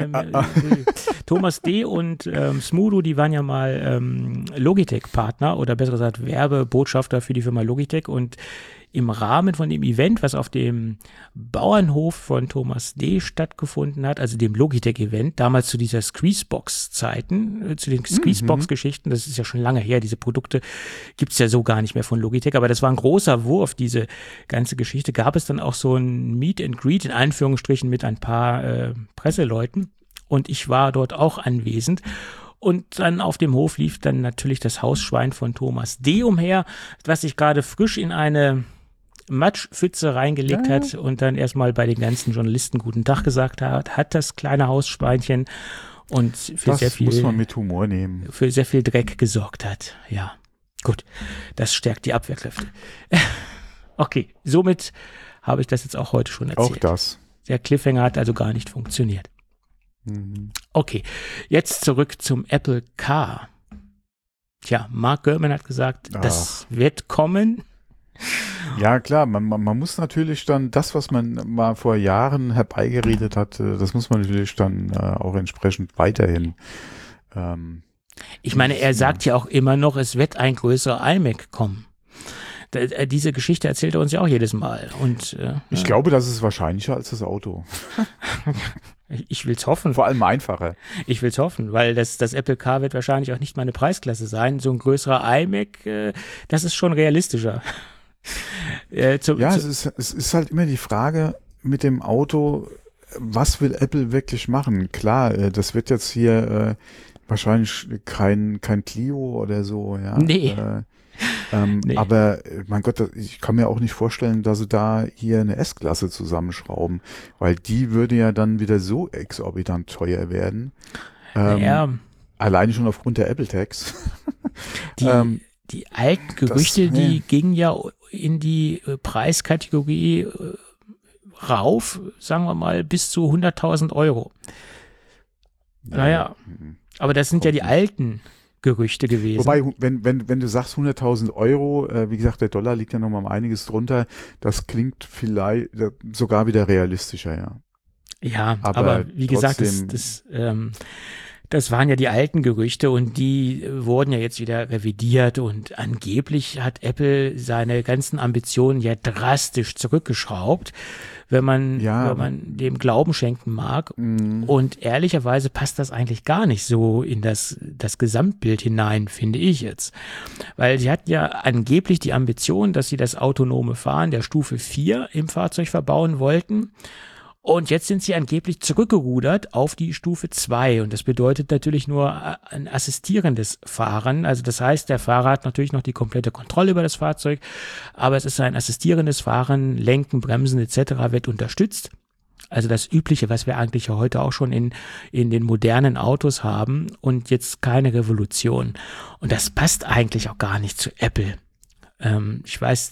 Thomas D. und Smudo, die waren ja mal Logitech-Partner oder besser gesagt Werbebotschafter für die Firma Logitech, und im Rahmen von dem Event, was auf dem Bauernhof von Thomas D. stattgefunden hat, also dem Logitech-Event, damals zu dieser Squeezebox-Zeiten, zu den Squeezebox-Geschichten, das ist ja schon lange her, diese Produkte gibt's ja so gar nicht mehr von Logitech, aber das war ein großer Wurf, diese ganze Geschichte. Gab es dann auch so ein Meet and Greet, in Anführungsstrichen, mit ein paar Presseleuten, und ich war dort auch anwesend. Und dann auf dem Hof lief dann natürlich das Hausschwein von Thomas D. umher, was sich gerade frisch in eine Matschpfütze reingelegt hat und dann erstmal bei den ganzen Journalisten guten Tag gesagt hat das kleine Hausschweinchen, und für Das sehr viel, muss man mit Humor nehmen. für sehr viel Dreck gesorgt hat. Ja, gut, das stärkt die Abwehrkräfte. Okay, somit habe ich das jetzt auch heute schon erzählt. Auch das. Der Cliffhanger hat also gar nicht funktioniert. Okay, jetzt zurück zum Apple Car. Tja, Mark Gurman hat gesagt, das wird kommen. Ja, klar, man muss natürlich dann das, was man mal vor Jahren herbeigeredet hat, das muss man natürlich dann auch entsprechend weiterhin. Ich meine, er sagt ja auch immer noch, es wird ein größerer iMac kommen. Diese Geschichte erzählt er uns ja auch jedes Mal. Und ich glaube, das ist wahrscheinlicher als das Auto. Ich will's hoffen. Vor allem einfacher. Ich will's hoffen, weil das Apple Car wird wahrscheinlich auch nicht meine Preisklasse sein. So ein größerer iMac, das ist schon realistischer. Es ist halt immer die Frage mit dem Auto, was will Apple wirklich machen? Klar, das wird jetzt hier wahrscheinlich kein Clio oder so, ja. Nee. Nee. Aber mein Gott, ich kann mir auch nicht vorstellen, dass sie da hier eine S-Klasse zusammenschrauben, weil die würde ja dann wieder so exorbitant teuer werden. Alleine schon aufgrund der Apple-Tax. Die alten Gerüchte, die gingen ja in die Preiskategorie rauf, sagen wir mal, bis zu 100.000 Euro. Naja, aber das sind ja die alten Gerüchte gewesen. Wobei, wenn du sagst 100.000 Euro, wie gesagt, der Dollar liegt ja noch mal einigres drunter, das klingt vielleicht sogar wieder realistischer, ja. Ja, aber wie gesagt, das waren ja die alten Gerüchte, und die wurden ja jetzt wieder revidiert, und angeblich hat Apple seine ganzen Ambitionen ja drastisch zurückgeschraubt, wenn man dem Glauben schenken mag. Und ehrlicherweise passt das eigentlich gar nicht so in das Gesamtbild hinein, finde ich jetzt. Weil sie hatten ja angeblich die Ambition, dass sie das autonome Fahren der Stufe 4 im Fahrzeug verbauen wollten. Und jetzt sind sie angeblich zurückgerudert auf die Stufe 2. Und das bedeutet natürlich nur ein assistierendes Fahren. Also das heißt, der Fahrer hat natürlich noch die komplette Kontrolle über das Fahrzeug, aber es ist ein assistierendes Fahren, Lenken, Bremsen etc. wird unterstützt. Also das Übliche, was wir eigentlich heute auch schon in den modernen Autos haben, und jetzt keine Revolution. Und das passt eigentlich auch gar nicht zu Apple. Ich weiß,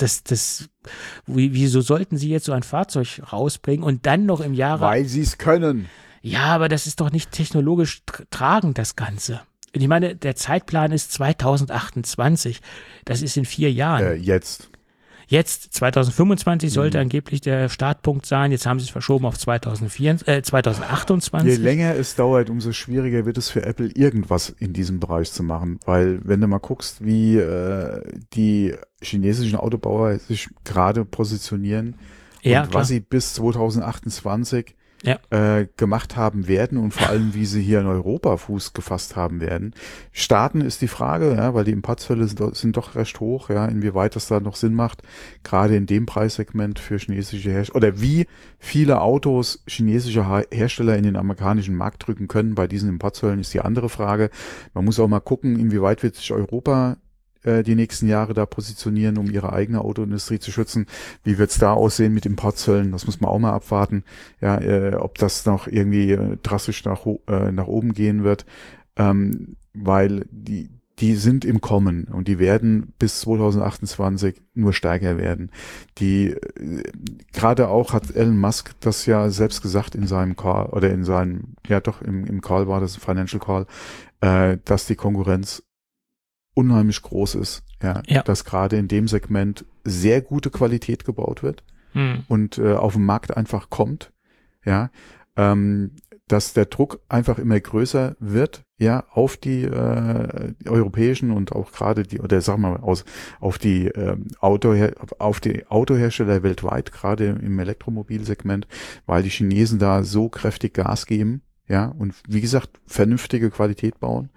wieso sollten sie jetzt so ein Fahrzeug rausbringen und dann noch im Jahre... Weil sie es können. Ja, aber das ist doch nicht technologisch tragend, das Ganze. Ich meine, der Zeitplan ist 2028. Das ist in 4 Jahren. Jetzt, 2025 sollte angeblich der Startpunkt sein. Jetzt haben sie es verschoben auf 2028. Je länger es dauert, umso schwieriger wird es für Apple, irgendwas in diesem Bereich zu machen. Weil, wenn du mal guckst, wie die chinesischen Autobauer sich gerade positionieren und was sie bis 2028 gemacht haben werden und vor allem, wie sie hier in Europa Fuß gefasst haben werden. Starten ist die Frage, ja, weil die Importzölle sind doch recht hoch, ja, inwieweit das da noch Sinn macht, gerade in dem Preissegment für chinesische Hersteller, oder wie viele Autos chinesische Hersteller in den amerikanischen Markt drücken können bei diesen Importzöllen, ist die andere Frage. Man muss auch mal gucken, inwieweit wird sich Europa die nächsten Jahre da positionieren, um ihre eigene Autoindustrie zu schützen. Wie wird's da aussehen mit Importzöllen? Das muss man auch mal abwarten. Ja, ob das noch irgendwie drastisch nach oben gehen wird, weil die sind im Kommen und die werden bis 2028 nur stärker werden. Gerade auch hat Elon Musk das ja selbst gesagt in seinem Call oder im Call war das Financial Call, dass die Konkurrenz unheimlich groß ist. Ja. Dass gerade in dem Segment sehr gute Qualität gebaut wird und auf dem Markt einfach kommt. Ja. Dass der Druck einfach immer größer wird, ja, auf die europäischen und auch gerade auf die Autohersteller weltweit, gerade im Elektromobilsegment, weil die Chinesen da so kräftig Gas geben, ja, und wie gesagt, vernünftige Qualität bauen.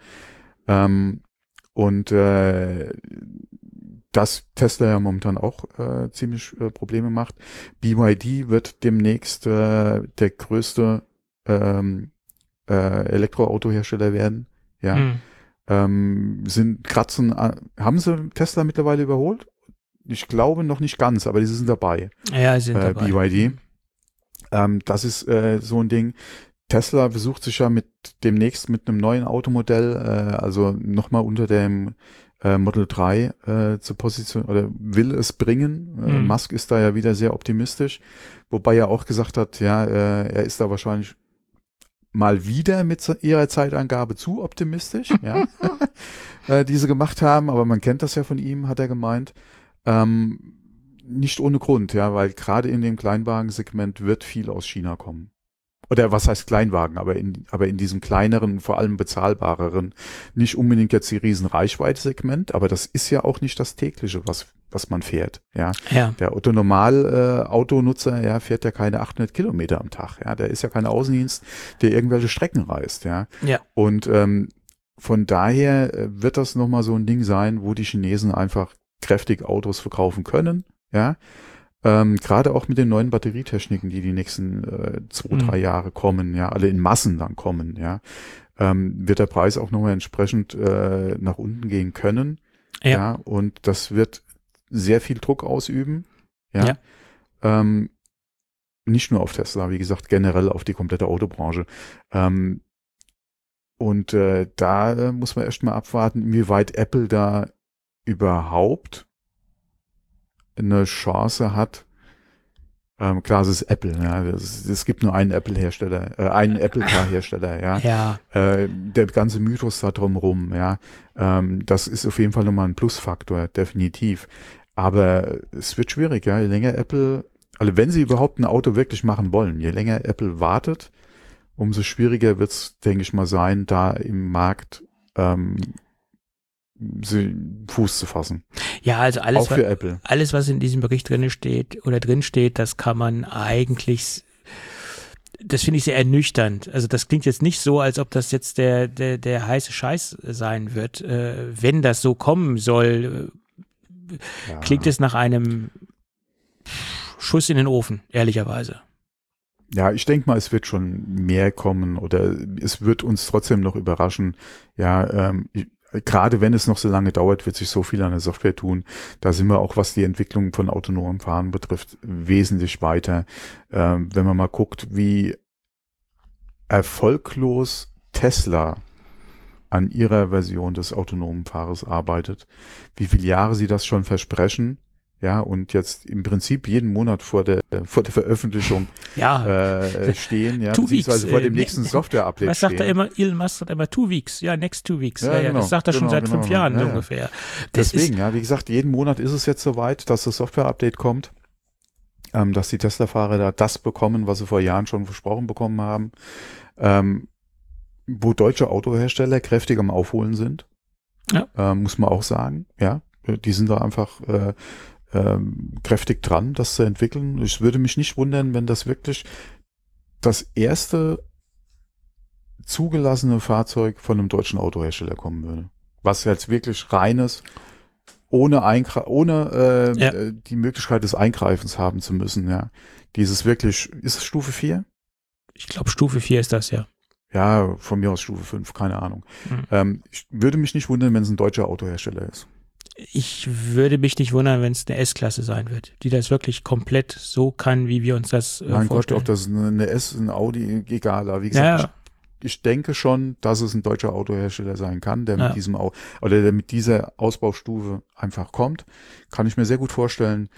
Dass Tesla ja momentan auch ziemlich Probleme macht. BYD wird demnächst der größte Elektroautohersteller werden, ja. Haben sie Tesla mittlerweile überholt? Ich glaube noch nicht ganz, aber die sind dabei. Ja, sie sind dabei. BYD. Das ist so ein Ding. Tesla besucht sich ja demnächst mit einem neuen Automodell, also nochmal unter dem Model 3 zu positionieren oder will es bringen. Musk ist da ja wieder sehr optimistisch, wobei er auch gesagt hat, ja, er ist da wahrscheinlich mal wieder mit ihrer Zeitangabe zu optimistisch, ja, die sie gemacht haben, aber man kennt das ja von ihm, hat er gemeint. Nicht ohne Grund, ja, weil gerade in dem Kleinwagensegment wird viel aus China kommen. Oder was heißt Kleinwagen, aber in diesem kleineren, vor allem bezahlbareren, nicht unbedingt jetzt die riesen Reichweite-Segment, aber das ist ja auch nicht das tägliche, was man fährt, ja. Der Autonutzer, ja, fährt ja keine 800 Kilometer am Tag, ja. Der ist ja kein Außendienst, der irgendwelche Strecken reist, ja. Und von daher wird das nochmal so ein Ding sein, wo die Chinesen einfach kräftig Autos verkaufen können, ja. Gerade auch mit den neuen Batterietechniken, die nächsten 2-3 Jahre kommen, ja, alle in Massen dann kommen, ja, wird der Preis auch nochmal entsprechend nach unten gehen können, ja, und das wird sehr viel Druck ausüben, ja. Nicht nur auf Tesla, wie gesagt, generell auf die komplette Autobranche. Und da muss man erst mal abwarten, inwieweit Apple da überhaupt eine Chance hat. Klar, es ist Apple, ja. Es gibt nur einen Apple-Hersteller, einen Apple-Car-Hersteller, ja. Der ganze Mythos da drumherum, ja. Das ist auf jeden Fall nochmal ein Plusfaktor, definitiv. Aber es wird schwierig, ja. Je länger Apple, also wenn sie überhaupt ein Auto wirklich machen wollen, je länger Apple wartet, umso schwieriger wird es, denke ich mal, sein, da im Markt Fuß zu fassen. Ja, also alles, auch für Apple. Alles, was in diesem Bericht drin steht, das kann man eigentlich, das finde ich sehr ernüchternd. Also das klingt jetzt nicht so, als ob das jetzt der heiße Scheiß sein wird. Wenn das so kommen soll, klingt es nach einem Schuss in den Ofen, ehrlicherweise. Ja, ich denke mal, es wird schon mehr kommen oder es wird uns trotzdem noch überraschen. Ja, gerade wenn es noch so lange dauert, wird sich so viel an der Software tun. Da sind wir auch, was die Entwicklung von autonomem Fahren betrifft, wesentlich weiter. Wenn man mal guckt, wie erfolglos Tesla an ihrer Version des autonomen Fahrers arbeitet, wie viele Jahre sie das schon versprechen, ja, und jetzt im Prinzip jeden Monat vor der Veröffentlichung stehen, ja, beziehungsweise vor dem nächsten Software-Update was sagt er immer? Elon Musk sagt immer 2 weeks, next 2 weeks. Ja, genau, das sagt er schon seit 5 Jahren ungefähr. Deswegen, wie gesagt, jeden Monat ist es jetzt soweit, dass das Software-Update kommt, dass die Tesla-Fahrer da das bekommen, was sie vor Jahren schon versprochen bekommen haben, wo deutsche Autohersteller kräftig am Aufholen sind, muss man auch sagen, ja, die sind da einfach kräftig dran, das zu entwickeln. Ich würde mich nicht wundern, wenn das wirklich das erste zugelassene Fahrzeug von einem deutschen Autohersteller kommen würde. Was jetzt wirklich reines, ohne die Möglichkeit des Eingreifens haben zu müssen, ja. Dieses wirklich, ist es Stufe 4? Ich glaube, Stufe 4 ist das, ja. Ja, von mir aus Stufe 5, keine Ahnung. Ich würde mich nicht wundern, wenn es ein deutscher Autohersteller ist. Ich würde mich nicht wundern, wenn es eine S-Klasse sein wird, die das wirklich komplett so kann, wie wir uns das mein vorstellen. Gott, ob das eine S, ein Audi, egal, aber wie gesagt, ich denke schon, dass es ein deutscher Autohersteller sein kann, der mit der mit dieser Ausbaustufe einfach kommt. Kann ich mir sehr gut vorstellen,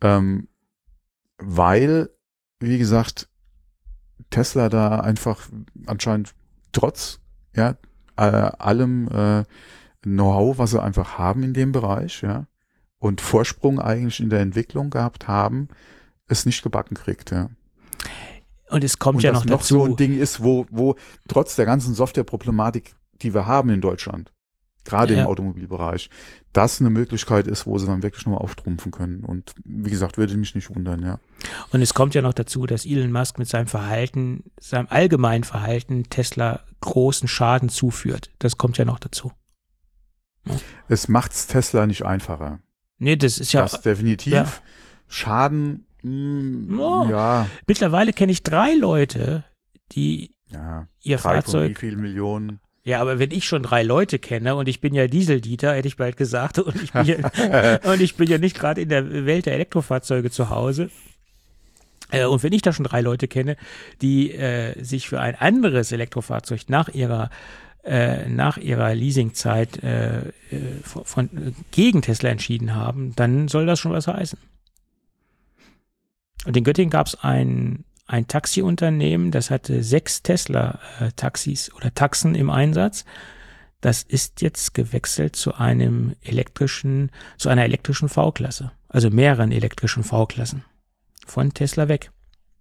weil, wie gesagt, Tesla da einfach anscheinend trotz allem Know-how, was sie einfach haben in dem Bereich, ja, und Vorsprung eigentlich in der Entwicklung gehabt haben, es nicht gebacken kriegt, ja. Und es kommt ja noch dazu. Noch so ein Ding ist, wo trotz der ganzen Softwareproblematik, die wir haben in Deutschland, gerade im Automobilbereich, das eine Möglichkeit ist, wo sie dann wirklich nochmal auftrumpfen können. Und wie gesagt, würde mich nicht wundern, ja. Und es kommt ja noch dazu, dass Elon Musk mit seinem Verhalten, seinem allgemeinen Verhalten Tesla großen Schaden zuführt. Das kommt ja noch dazu. Ja. Es macht's Tesla nicht einfacher. Nee, das ist ja. Das definitiv. Ja. Schaden, ja. Mittlerweile kenne ich 3 Leute, die ihr 3 Fahrzeug. Von wie viel Millionen? Ja, aber wenn ich schon 3 Leute kenne und ich bin ja Dieseldieter, hätte ich bald gesagt, und ich bin ja nicht gerade in der Welt der Elektrofahrzeuge zu Hause. Und wenn ich da schon 3 Leute kenne, die sich für ein anderes Elektrofahrzeug nach ihrer Leasingzeit gegen Tesla entschieden haben, dann soll das schon was heißen. Und in Göttingen gab es ein Taxiunternehmen, das hatte 6 Tesla-Taxis oder Taxen im Einsatz. Das ist jetzt gewechselt zu einer elektrischen V-Klasse. Also mehreren elektrischen V-Klassen. Von Tesla weg.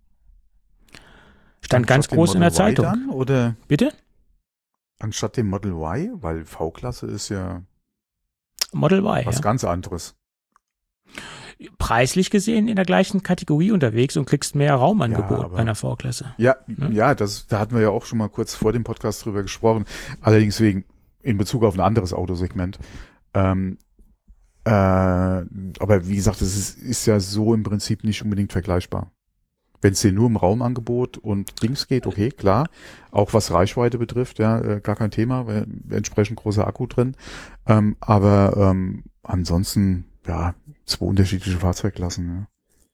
Stand ganz groß in der Zeitung. Dann, oder? Bitte? Anstatt dem Model Y, weil V-Klasse ist ja Model Y, was ganz anderes. Preislich gesehen in der gleichen Kategorie unterwegs und kriegst mehr Raumangebot bei einer V-Klasse. Ja, da hatten wir ja auch schon mal kurz vor dem Podcast drüber gesprochen. Allerdings in Bezug auf ein anderes Autosegment. Aber wie gesagt, es ist ja so im Prinzip nicht unbedingt vergleichbar. Wenn es dir nur um Raumangebot und Dings geht, okay, klar. Auch was Reichweite betrifft, gar kein Thema, entsprechend großer Akku drin. Aber ansonsten, 2 unterschiedliche Fahrzeugklassen.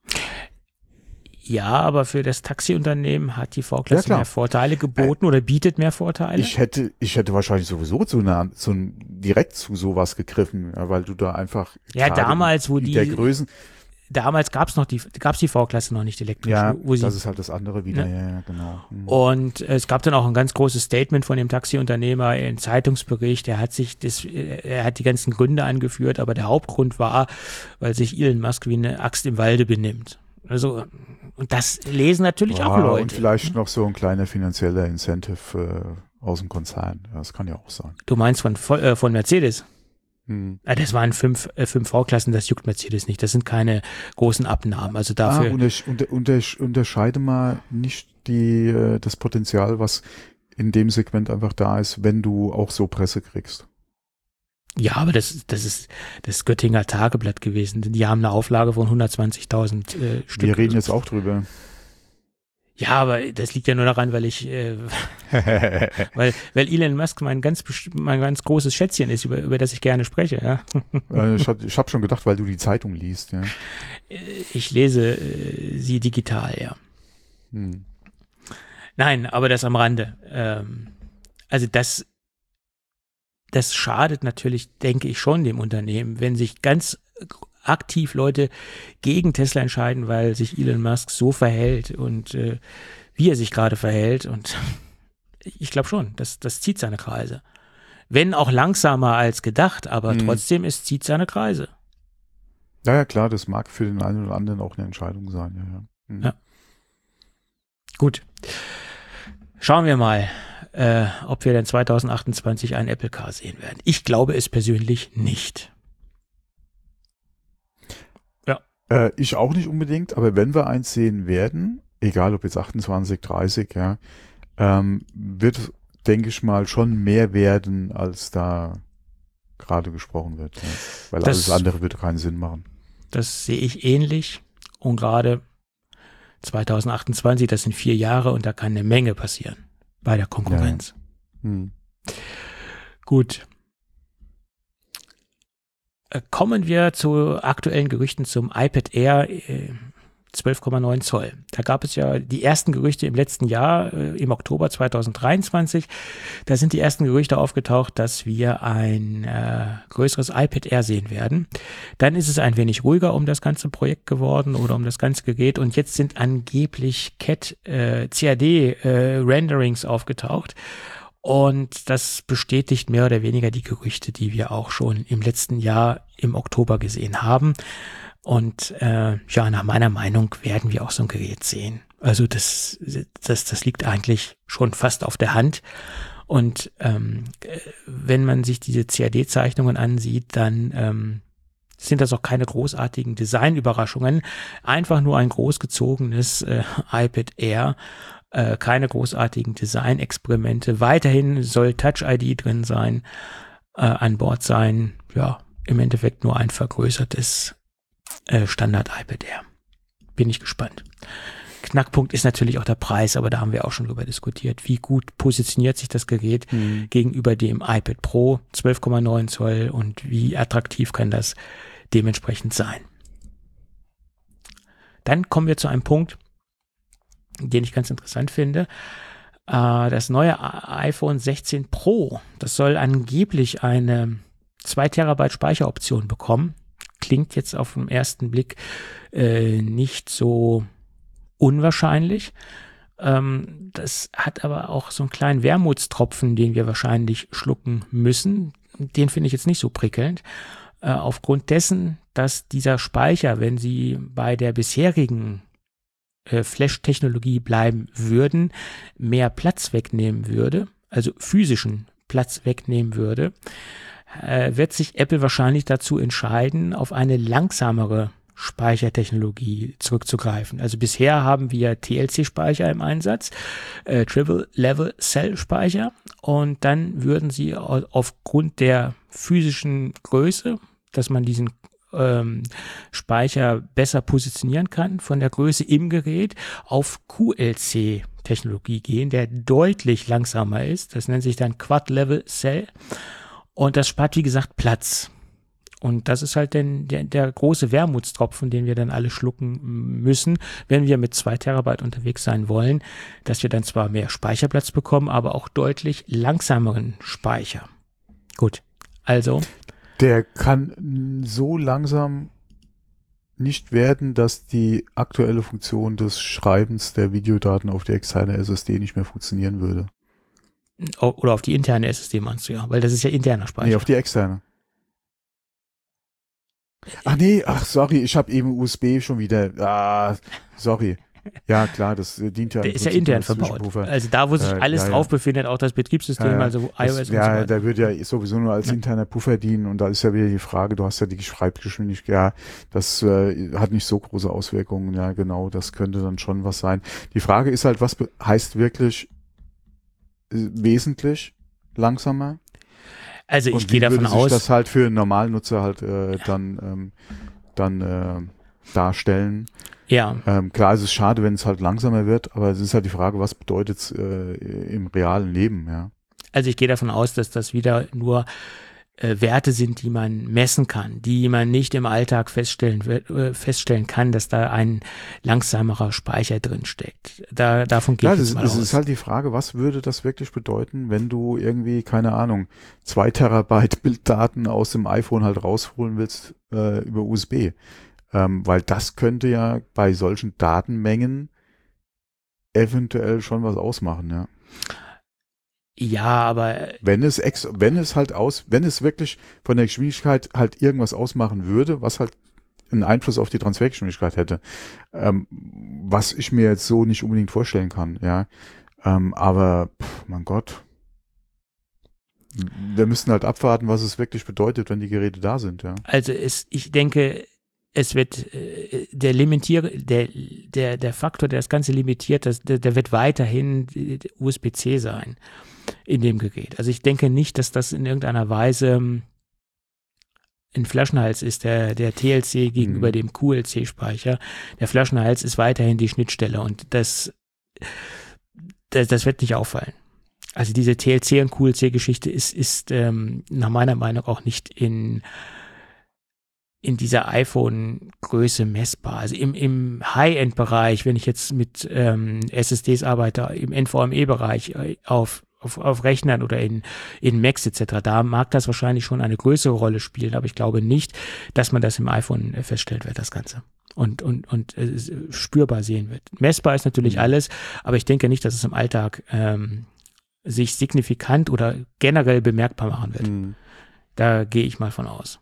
Ja, aber für das Taxiunternehmen hat die V-Klasse mehr Vorteile geboten oder bietet mehr Vorteile? Ich hätte wahrscheinlich sowieso direkt zu sowas gegriffen, weil du da einfach damals, damals gab's die V-Klasse noch nicht elektrisch. Ja, das ist halt das andere wieder, ja, genau. Und es gab dann auch ein ganz großes Statement von dem Taxiunternehmer, ein Zeitungsbericht, er hat die ganzen Gründe angeführt, aber der Hauptgrund war, weil sich Elon Musk wie eine Axt im Walde benimmt. Also, und das lesen natürlich auch Leute. Und vielleicht noch so ein kleiner finanzieller Incentive aus dem Konzern, das kann ja auch sein. Du meinst von Mercedes? Das waren 5 V-Klassen, das juckt Mercedes nicht. Das sind keine großen Abnahmen. Also dafür. Unterscheide mal nicht das Potenzial, was in dem Segment einfach da ist, wenn du auch so Presse kriegst. Ja, aber das ist das Göttinger Tageblatt gewesen. Die haben eine Auflage von 120.000 Stück. Wir reden jetzt auch drüber. Ja, aber das liegt ja nur daran, weil weil Elon Musk mein ganz großes Schätzchen ist, über das ich gerne spreche. Ja. Ich hab schon gedacht, weil du die Zeitung liest. Ja. Ich lese sie digital, ja. Nein, aber das am Rande. Also das schadet natürlich, denke ich, schon dem Unternehmen, wenn sich ganz aktiv Leute gegen Tesla entscheiden, weil sich Elon Musk so verhält und wie er sich gerade verhält. Und ich glaube schon, das zieht seine Kreise. Wenn auch langsamer als gedacht, aber trotzdem, es zieht seine Kreise. Ja, klar, das mag für den einen oder anderen auch eine Entscheidung sein. Ja. Gut. Schauen wir mal, ob wir dann 2028 einen Apple Car sehen werden. Ich glaube es persönlich nicht. Ich auch nicht unbedingt, aber wenn wir eins sehen werden, egal ob jetzt 28, 30, wird, denke ich mal, schon mehr werden, als da gerade gesprochen wird. Ja. Weil alles andere würde keinen Sinn machen. Das sehe ich ähnlich. Und gerade 2028, das sind 4 Jahre und da kann eine Menge passieren bei der Konkurrenz. Ja. Gut. Kommen wir zu aktuellen Gerüchten zum iPad Air 12,9 Zoll. Da gab es ja die ersten Gerüchte im letzten Jahr, im Oktober 2023. Da sind die ersten Gerüchte aufgetaucht, dass wir ein größeres iPad Air sehen werden. Dann ist es ein wenig ruhiger um das ganze Projekt geworden oder um das ganze Gerät und jetzt sind angeblich CAD-Renderings aufgetaucht. Und das bestätigt mehr oder weniger die Gerüchte, die wir auch schon im letzten Jahr im Oktober gesehen haben. Und nach meiner Meinung werden wir auch so ein Gerät sehen. Also das liegt eigentlich schon fast auf der Hand. Und wenn man sich diese CAD-Zeichnungen ansieht, dann sind das auch keine großartigen Designüberraschungen. Einfach nur ein großgezogenes iPad Air. Keine großartigen Design-Experimente. Weiterhin soll Touch-ID drin sein, an Bord sein. Ja, im Endeffekt nur ein vergrößertes Standard-iPad Air. Bin ich gespannt. Knackpunkt ist natürlich auch der Preis, aber da haben wir auch schon drüber diskutiert. Wie gut positioniert sich das Gerät gegenüber dem iPad Pro 12,9 Zoll und wie attraktiv kann das dementsprechend sein. Dann kommen wir zu einem Punkt, den ich ganz interessant finde. Das neue iPhone 16 Pro, das soll angeblich eine 2 Terabyte Speicheroption bekommen. Klingt jetzt auf den ersten Blick nicht so unwahrscheinlich. Das hat aber auch so einen kleinen Wermutstropfen, den wir wahrscheinlich schlucken müssen. Den finde ich jetzt nicht so prickelnd. Aufgrund dessen, dass dieser Speicher, wenn Sie bei der bisherigen Flash-Technologie bleiben würden, mehr Platz wegnehmen würde, also physischen Platz wegnehmen würde, wird sich Apple wahrscheinlich dazu entscheiden, auf eine langsamere Speichertechnologie zurückzugreifen. Also bisher haben wir TLC-Speicher im Einsatz, Triple Level Cell Speicher, und dann würden sie aufgrund der physischen Größe, dass man diesen Speicher besser positionieren kann, von der Größe im Gerät auf QLC-Technologie gehen, der deutlich langsamer ist. Das nennt sich dann Quad Level Cell. Und das spart, wie gesagt, Platz. Und das ist halt der große Wermutstropfen, den wir dann alle schlucken müssen, wenn wir mit 2 Terabyte unterwegs sein wollen, dass wir dann zwar mehr Speicherplatz bekommen, aber auch deutlich langsameren Speicher. Gut, also. Der kann so langsam nicht werden, dass die aktuelle Funktion des Schreibens der Videodaten auf die externe SSD nicht mehr funktionieren würde. Oder auf die interne SSD meinst du ja, weil das ist ja interner Speicher. Nee, auf die externe. Sorry, ich habe eben USB schon wieder. Sorry. Ja, klar, das dient ja. Der ist ja intern verbaut. Also da, wo sich alles drauf befindet, auch das Betriebssystem, also iOS und so weiter. Ja, der wird ja sowieso nur als interner Puffer dienen und da ist ja wieder die Frage, du hast ja die Schreibgeschwindigkeit, ja, das hat nicht so große Auswirkungen, ja genau, das könnte dann schon was sein. Die Frage ist halt, was heißt wirklich wesentlich langsamer? Also ich gehe davon aus, wie würde sich das halt für einen Normalnutzer halt dann darstellen? Ja. Klar, es ist schade, wenn es halt langsamer wird, aber es ist halt die Frage, was bedeutet es im realen Leben, ja? Also ich gehe davon aus, dass das wieder nur Werte sind, die man messen kann, die man nicht im Alltag feststellen kann, dass da ein langsamerer Speicher drin steckt. Davon gehe ich jetzt mal aus. Es ist halt die Frage, was würde das wirklich bedeuten, wenn du irgendwie, keine Ahnung, 2 Terabyte Bilddaten aus dem iPhone halt rausholen willst über USB. Weil das könnte ja bei solchen Datenmengen eventuell schon was ausmachen, ja. Ja, aber wenn es wirklich von der Geschwindigkeit halt irgendwas ausmachen würde, was halt einen Einfluss auf die Transfergeschwindigkeit hätte, was ich mir jetzt so nicht unbedingt vorstellen kann, ja. Aber mein Gott, wir müssten halt abwarten, was es wirklich bedeutet, wenn die Geräte da sind, ja. Also ich denke, es wird der Faktor, der das Ganze limitiert, der wird weiterhin USB-C sein in dem Gerät. Also ich denke nicht, dass das in irgendeiner Weise ein Flaschenhals ist, der TLC gegenüber dem QLC-Speicher. Der Flaschenhals ist weiterhin die Schnittstelle und das wird nicht auffallen. Also diese TLC- und QLC-Geschichte ist nach meiner Meinung auch nicht in in dieser iPhone-Größe messbar. Also im High-End-Bereich, wenn ich jetzt mit SSDs arbeite, im NVMe-Bereich auf Rechnern oder in Macs etc., da mag das wahrscheinlich schon eine größere Rolle spielen, aber ich glaube nicht, dass man das im iPhone feststellen wird, das Ganze. Und spürbar sehen wird. Messbar ist natürlich alles, aber ich denke nicht, dass es im Alltag sich signifikant oder generell bemerkbar machen wird. Da gehe ich mal von aus.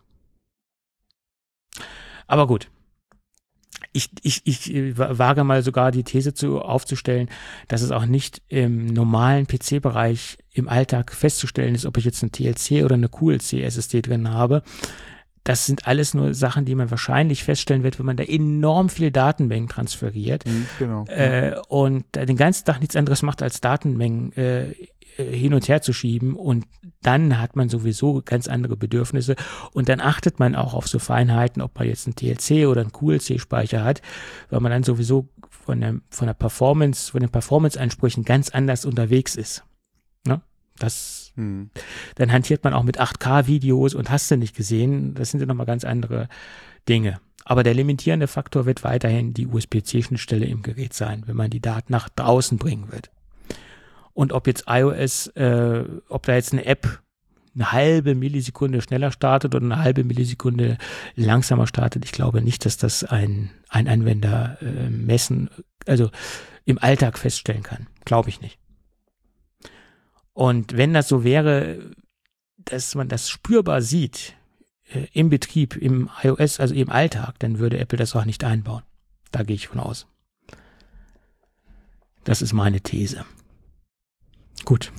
Aber gut. Ich wage mal sogar die These aufzustellen, dass es auch nicht im normalen PC-Bereich im Alltag festzustellen ist, ob ich jetzt eine TLC oder eine QLC-SSD drin habe. Das sind alles nur Sachen, die man wahrscheinlich feststellen wird, wenn man da enorm viel Datenmengen transferiert. Genau. Und den ganzen Tag nichts anderes macht, als Datenmengen hin und her zu schieben, und dann hat man sowieso ganz andere Bedürfnisse, und dann achtet man auch auf so Feinheiten, ob man jetzt einen TLC oder einen QLC-Speicher hat, weil man dann sowieso von den Performance-Ansprüchen ganz anders unterwegs ist. Ne? Dann hantiert man auch mit 8K-Videos und hast du nicht gesehen, das sind ja nochmal ganz andere Dinge. Aber der limitierende Faktor wird weiterhin die USB-C-Schnittstelle im Gerät sein, wenn man die Daten nach draußen bringen wird. Und ob jetzt iOS, ob da jetzt eine App eine halbe Millisekunde schneller startet oder eine halbe Millisekunde langsamer startet, ich glaube nicht, dass das ein Anwender also im Alltag feststellen kann. Glaube ich nicht. Und wenn das so wäre, dass man das spürbar sieht, im Betrieb, im iOS, also im Alltag, dann würde Apple das auch nicht einbauen. Da gehe ich von aus. Das ist meine These. Gut.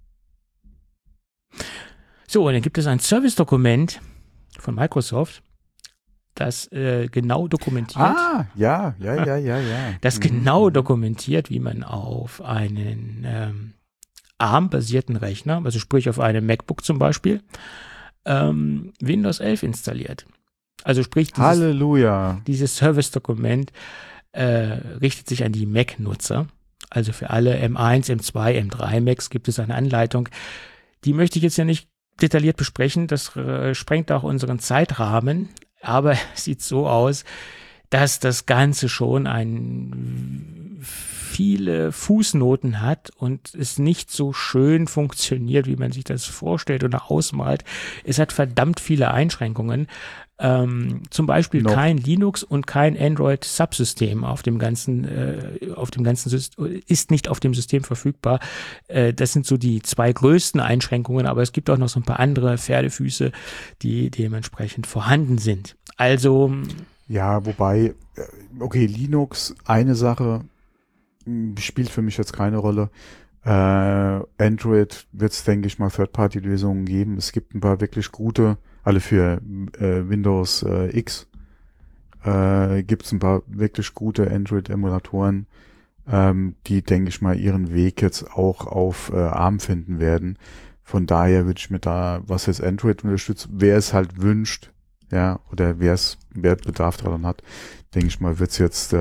So, und dann gibt es ein Service-Dokument von Microsoft, das genau dokumentiert. Ja. Das genau dokumentiert, wie man auf einen ARM-basierten Rechner, also sprich auf einem MacBook zum Beispiel, Windows 11 installiert. Also sprich, dieses Service-Dokument richtet sich an die Mac-Nutzer. Also für alle M1, M2, M3 Macs gibt es eine Anleitung. Die möchte ich jetzt ja nicht detailliert besprechen. Das sprengt auch unseren Zeitrahmen. Aber es sieht so aus, dass das Ganze schon viele Fußnoten hat und es nicht so schön funktioniert, wie man sich das vorstellt oder ausmalt. Es hat verdammt viele Einschränkungen. Zum Beispiel kein Linux und kein Android-Subsystem auf dem ganzen System, ist nicht auf dem System verfügbar. Das sind so die zwei größten Einschränkungen, aber es gibt auch noch so ein paar andere Pferdefüße, die dementsprechend vorhanden sind. Also ja, wobei, okay, Linux, eine Sache, spielt für mich jetzt keine Rolle. Android wird es, denke ich mal, Third-Party-Lösungen geben. Es gibt ein paar wirklich gute, alle für Windows X, gibt es ein paar wirklich gute Android-Emulatoren, die, denke ich mal, ihren Weg jetzt auch auf ARM finden werden. Von daher würde ich mir da, was jetzt Android unterstützt, wer es halt wünscht, ja, oder wer Bedarf daran hat, denke ich mal, wird es jetzt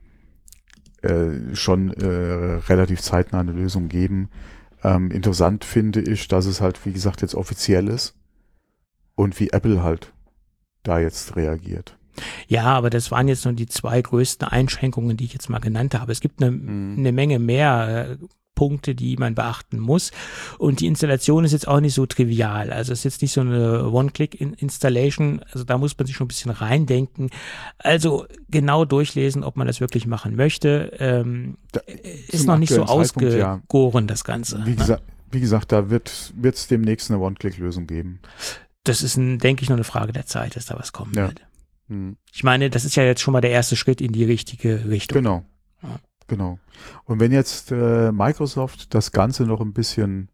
schon relativ zeitnah eine Lösung geben. Interessant finde ich, dass es halt, wie gesagt, jetzt offiziell ist und wie Apple halt da jetzt reagiert. Ja, aber das waren jetzt nur die zwei größten Einschränkungen, die ich jetzt mal genannt habe. Es gibt eine Menge mehr Punkte, die man beachten muss. Und die Installation ist jetzt auch nicht so trivial. Also es ist jetzt nicht so eine One-Click-Installation. Also da muss man sich schon ein bisschen reindenken. Also genau durchlesen, ob man das wirklich machen möchte. Ist noch nicht so ausgegoren, das Ganze. Wie gesagt, da wird es demnächst eine One-Click-Lösung geben. Das ist, denke ich, nur eine Frage der Zeit, dass da was kommen wird. Ich meine, das ist ja jetzt schon mal der erste Schritt in die richtige Richtung. Genau. Ja. Genau. Und wenn jetzt Microsoft das Ganze noch ein bisschen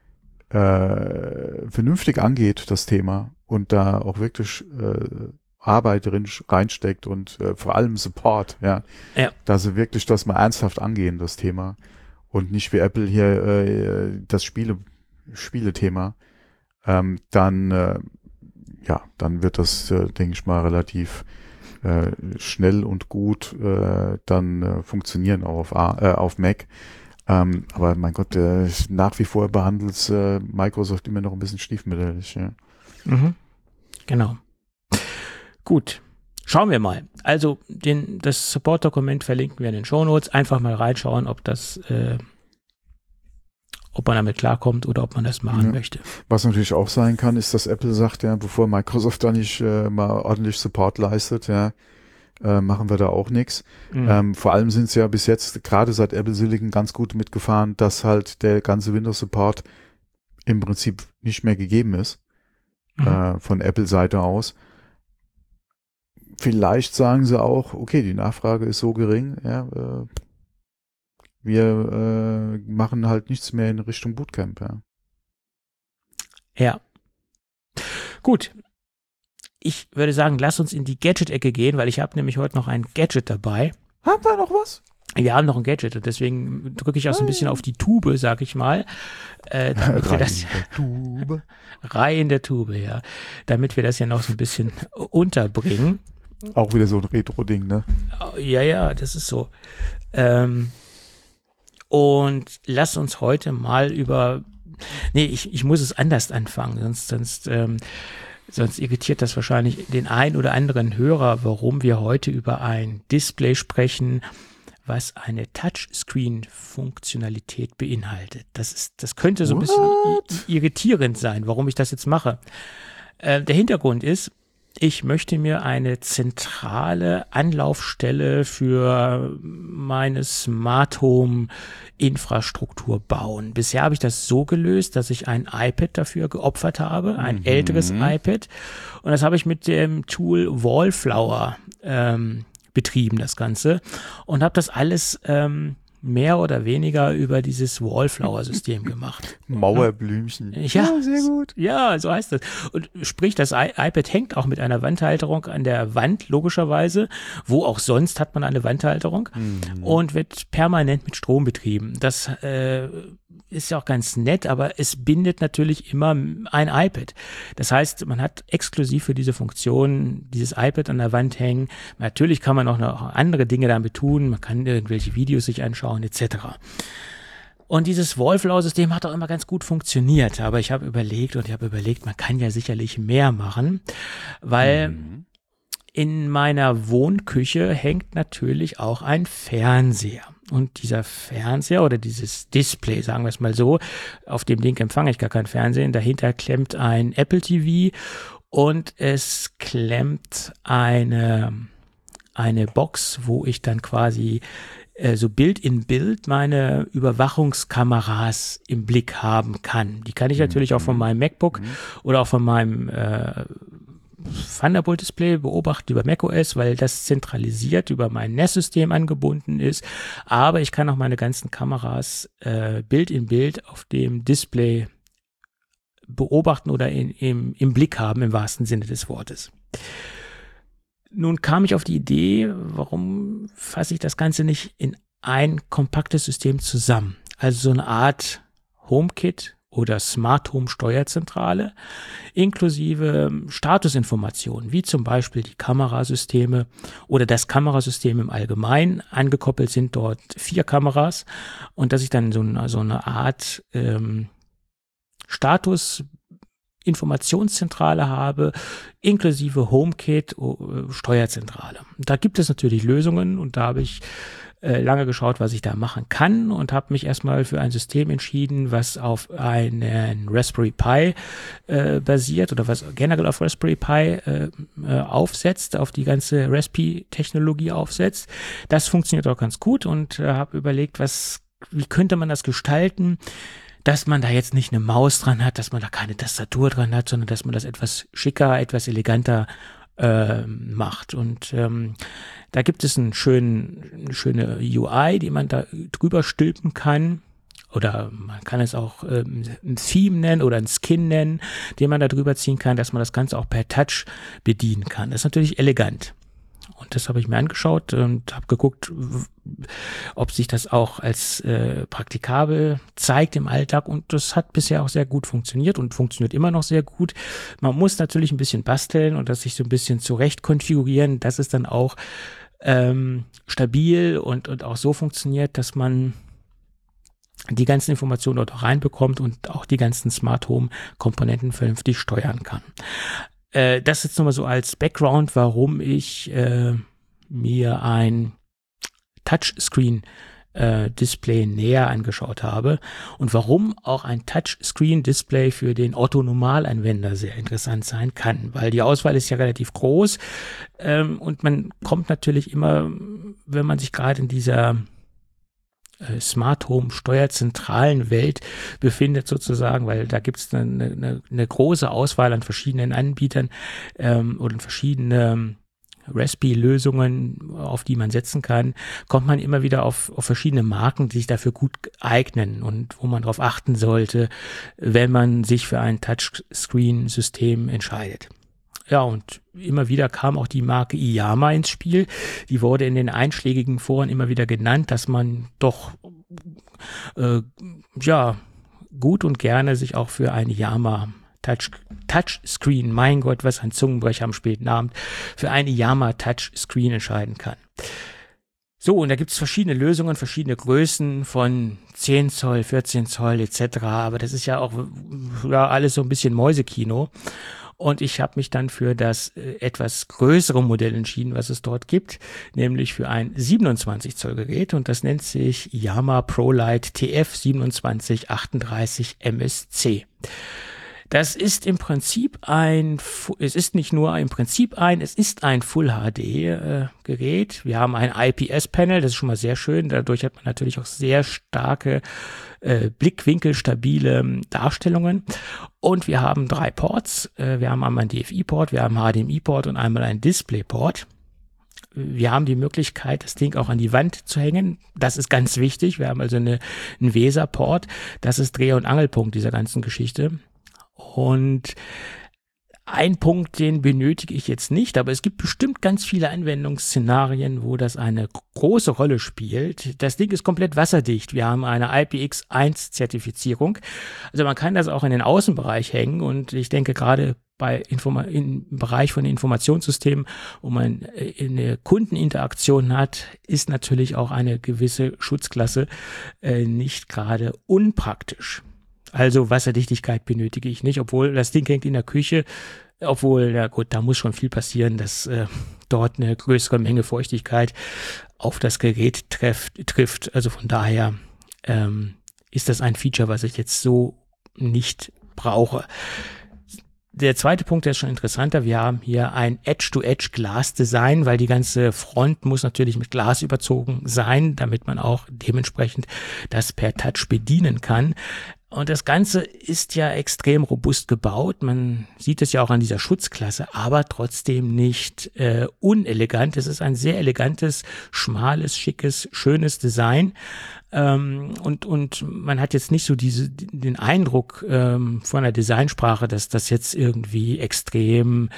vernünftig angeht, das Thema, und da auch wirklich Arbeit drin reinsteckt und vor allem Support, ja, dass sie wirklich das mal ernsthaft angehen, das Thema, und nicht wie Apple hier das Spielethema, dann wird das, denke ich mal, relativ schnell und gut dann funktionieren auch auf Mac. Aber mein Gott, nach wie vor behandelt Microsoft immer noch ein bisschen stiefmütterlich. Ja. Genau. Gut, schauen wir mal. Also das Support-Dokument verlinken wir in den Shownotes. Einfach mal reinschauen, ob man damit klarkommt oder ob man das machen möchte. Was natürlich auch sein kann, ist, dass Apple sagt, ja, bevor Microsoft da nicht mal ordentlich Support leistet, ja, machen wir da auch nichts. Vor allem sind es ja bis jetzt, gerade seit Apple Silicon, ganz gut mitgefahren, dass halt der ganze Windows-Support im Prinzip nicht mehr gegeben ist, von Apple-Seite aus. Vielleicht sagen sie auch, okay, die Nachfrage ist so gering, ja, wir machen halt nichts mehr in Richtung Bootcamp. Ja. Gut. Ich würde sagen, lass uns in die Gadget-Ecke gehen, weil ich habe nämlich heute noch ein Gadget dabei. Haben wir noch was? Wir haben noch ein Gadget und deswegen drücke ich auch so ein bisschen auf die Tube, sag ich mal. Damit wir das rein in der Tube, ja. Damit wir das ja noch so ein bisschen unterbringen. Auch wieder so ein Retro-Ding, ne? Ja, das ist so. Und lass uns heute mal ich muss es anders anfangen, sonst irritiert das wahrscheinlich den ein oder anderen Hörer, warum wir heute über ein Display sprechen, was eine Touchscreen-Funktionalität beinhaltet. Das könnte so ein bisschen irritierend sein, warum ich das jetzt mache. Der Hintergrund ist, ich möchte mir eine zentrale Anlaufstelle für meine Smart Home Infrastruktur bauen. Bisher habe ich das so gelöst, dass ich ein iPad dafür geopfert habe, ein älteres iPad. Und das habe ich mit dem Tool Wallflower betrieben, das Ganze. Und habe das alles mehr oder weniger über dieses Wallflower-System gemacht. Mauerblümchen. Ja, sehr gut. Ja, so heißt das. Und sprich, das iPad hängt auch mit einer Wandhalterung an der Wand, logischerweise. Wo auch sonst hat man eine Wandhalterung und wird permanent mit Strom betrieben. Das ist ja auch ganz nett, aber es bindet natürlich immer ein iPad. Das heißt, man hat exklusiv für diese Funktion dieses iPad an der Wand hängen. Natürlich kann man auch noch andere Dinge damit tun. Man kann irgendwelche Videos sich anschauen, etc. Und dieses Wallflower-System hat auch immer ganz gut funktioniert. Aber ich habe überlegt, man kann ja sicherlich mehr machen, weil in meiner Wohnküche hängt natürlich auch ein Fernseher. Und dieser Fernseher oder dieses Display, sagen wir es mal so, auf dem Ding empfange ich gar kein Fernsehen. Dahinter klemmt ein Apple TV und es klemmt eine Box, wo ich dann quasi so Bild in Bild meine Überwachungskameras im Blick haben kann. Die kann ich natürlich auch von meinem MacBook oder auch von meinem Thunderbolt-Display beobachten über macOS, weil das zentralisiert über mein NAS-System angebunden ist. Aber ich kann auch meine ganzen Kameras Bild in Bild auf dem Display beobachten oder im Blick haben, im wahrsten Sinne des Wortes. Nun kam ich auf die Idee, warum fasse ich das Ganze nicht in ein kompaktes System zusammen? Also so eine Art HomeKit oder Smart Home Steuerzentrale inklusive Statusinformationen, wie zum Beispiel die Kamerasysteme oder das Kamerasystem im Allgemeinen. Angekoppelt sind dort 4 Kameras und dass ich dann so eine Art Status-Informationszentrale habe, inklusive HomeKit, Steuerzentrale. Da gibt es natürlich Lösungen und da habe ich lange geschaut, was ich da machen kann und habe mich erstmal für ein System entschieden, was auf einen Raspberry Pi basiert oder was generell auf Raspberry Pi aufsetzt, auf die ganze Raspi-Technologie aufsetzt. Das funktioniert auch ganz gut und habe überlegt, wie könnte man das gestalten, dass man da jetzt nicht eine Maus dran hat, dass man da keine Tastatur dran hat, sondern dass man das etwas schicker, etwas eleganter macht. Und da gibt es eine schöne UI, die man da drüber stülpen kann. Oder man kann es auch ein Theme nennen oder ein Skin nennen, den man da drüber ziehen kann, dass man das Ganze auch per Touch bedienen kann. Das ist natürlich elegant. Und das habe ich mir angeschaut und habe geguckt, ob sich das auch als praktikabel zeigt im Alltag. Und das hat bisher auch sehr gut funktioniert und funktioniert immer noch sehr gut. Man muss natürlich ein bisschen basteln und das sich so ein bisschen zurecht konfigurieren, dass es dann auch stabil und auch so funktioniert, dass man die ganzen Informationen dort auch reinbekommt und auch die ganzen Smart Home Komponenten vernünftig steuern kann. Das jetzt nochmal so als Background, warum ich mir ein Touchscreen-Display näher angeschaut habe und warum auch ein Touchscreen-Display für den Otto-Normalanwender sehr interessant sein kann, weil die Auswahl ist ja relativ groß und man kommt natürlich immer, wenn man sich gerade in dieser Smart Home steuerzentralen Welt befindet sozusagen, weil da gibt es eine große Auswahl an verschiedenen Anbietern oder verschiedene Raspi-Lösungen, auf die man setzen kann, kommt man immer wieder auf verschiedene Marken, die sich dafür gut eignen und wo man darauf achten sollte, wenn man sich für ein Touchscreen-System entscheidet. Ja, und immer wieder kam auch die Marke Iyama ins Spiel. Die wurde in den einschlägigen Foren immer wieder genannt, dass man doch gut und gerne sich auch für ein Iyama Touchscreen, mein Gott, was ein Zungenbrecher am späten Abend, für ein Iyama Touchscreen entscheiden kann. So, und da gibt es verschiedene Lösungen, verschiedene Größen von 10 Zoll, 14 Zoll etc. Aber das ist ja auch alles so ein bisschen Mäusekino. Und ich habe mich dann für das etwas größere Modell entschieden, was es dort gibt, nämlich für ein 27 Zoll Gerät und das nennt sich Iyama ProLight TF 2738 MSC. Das ist im Prinzip es ist ein Full HD Gerät. Wir haben ein IPS-Panel, das ist schon mal sehr schön. Dadurch hat man natürlich auch sehr starke blickwinkelstabile Darstellungen. Und wir haben 3 Ports. Wir haben einmal einen DFI-Port, wir haben einen HDMI-Port und einmal einen Display-Port. Wir haben die Möglichkeit, das Ding auch an die Wand zu hängen. Das ist ganz wichtig. Wir haben also einen VESA-Port. Das ist Dreh- und Angelpunkt dieser ganzen Geschichte. Und ein Punkt, den benötige ich jetzt nicht, aber es gibt bestimmt ganz viele Anwendungsszenarien, wo das eine große Rolle spielt. Das Ding ist komplett wasserdicht. Wir haben eine IPX1-Zertifizierung. Also man kann das auch in den Außenbereich hängen und ich denke gerade im Bereich von Informationssystemen, wo man eine Kundeninteraktion hat, ist natürlich auch eine gewisse Schutzklasse nicht gerade unpraktisch. Also Wasserdichtigkeit benötige ich nicht, obwohl das Ding hängt in der Küche, da muss schon viel passieren, dass dort eine größere Menge Feuchtigkeit auf das Gerät trifft. Also von daher ist das ein Feature, was ich jetzt so nicht brauche. Der zweite Punkt, der ist schon interessanter. Wir haben hier ein Edge-to-Edge-Glas-Design, weil die ganze Front muss natürlich mit Glas überzogen sein, damit man auch dementsprechend das per Touch bedienen kann. Und das Ganze ist ja extrem robust gebaut. Man sieht es ja auch an dieser Schutzklasse, aber trotzdem nicht unelegant. Es ist ein sehr elegantes, schmales, schickes, schönes Design. Und man hat jetzt nicht so den Eindruck von der Designsprache, dass das jetzt irgendwie extrem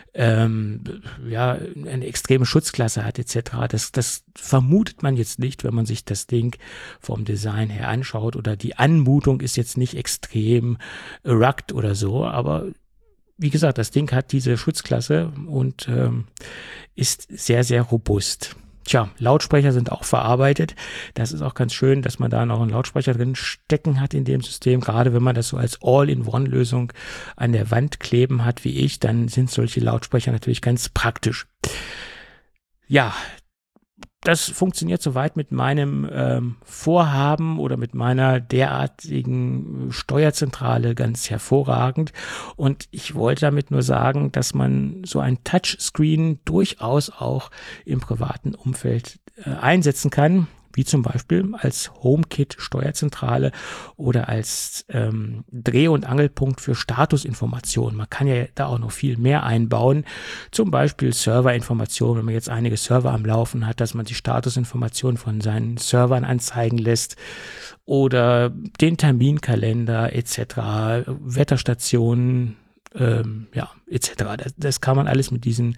eine extreme Schutzklasse hat etc. Das vermutet man jetzt nicht, wenn man sich das Ding vom Design her anschaut, oder die Anmutung ist jetzt nicht extrem rugged oder so, aber wie gesagt, das Ding hat diese Schutzklasse und ist sehr, sehr robust. Tja, Lautsprecher sind auch verarbeitet. Das ist auch ganz schön, dass man da noch einen Lautsprecher drin stecken hat in dem System. Gerade wenn man das so als All-in-One-Lösung an der Wand kleben hat wie ich, dann sind solche Lautsprecher natürlich ganz praktisch. Ja, das funktioniert soweit mit meinem Vorhaben oder mit meiner derartigen Steuerzentrale ganz hervorragend. Und ich wollte damit nur sagen, dass man so ein Touchscreen durchaus auch im privaten Umfeld einsetzen kann, wie zum Beispiel als HomeKit-Steuerzentrale oder als Dreh- und Angelpunkt für Statusinformationen. Man kann ja da auch noch viel mehr einbauen, zum Beispiel Serverinformationen, wenn man jetzt einige Server am Laufen hat, dass man die Statusinformationen von seinen Servern anzeigen lässt oder den Terminkalender etc., Wetterstationen, etc. Das kann man alles mit diesen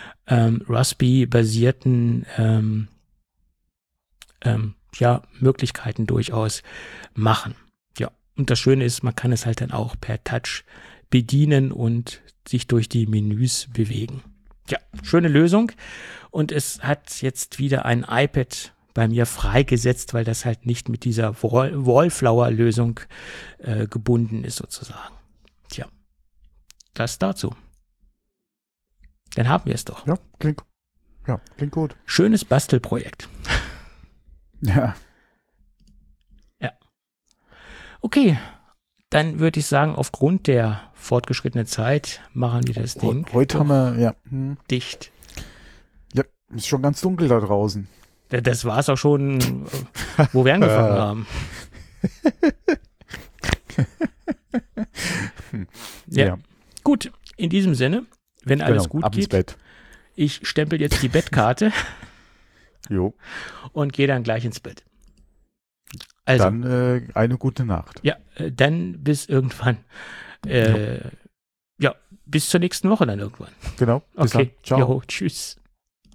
Raspi-basierten Möglichkeiten durchaus machen. Ja, und das Schöne ist, man kann es halt dann auch per Touch bedienen und sich durch die Menüs bewegen. Ja, schöne Lösung. Und es hat jetzt wieder ein iPad bei mir freigesetzt, weil das halt nicht mit dieser Wallflower-Lösung gebunden ist sozusagen. Tja, das dazu. Dann haben wir es doch. Ja, klingt gut. Schönes Bastelprojekt. Ja. Okay, dann würde ich sagen, aufgrund der fortgeschrittenen Zeit machen wir das Ding Heute haben wir, dicht. Ja, ist schon ganz dunkel da draußen. Das war es auch schon, wo wir angefangen haben. Ja. Gut, in diesem Sinne, wenn alles gut ab ins geht, Bett. ich stempel jetzt die Bettkarte Jo. und gehe dann gleich ins Bett. Also, Dann eine gute Nacht. ja, dann bis irgendwann. Ja, bis zur nächsten Woche dann irgendwann. Genau. Bis Okay, dann. Ciao. Jo, tschüss.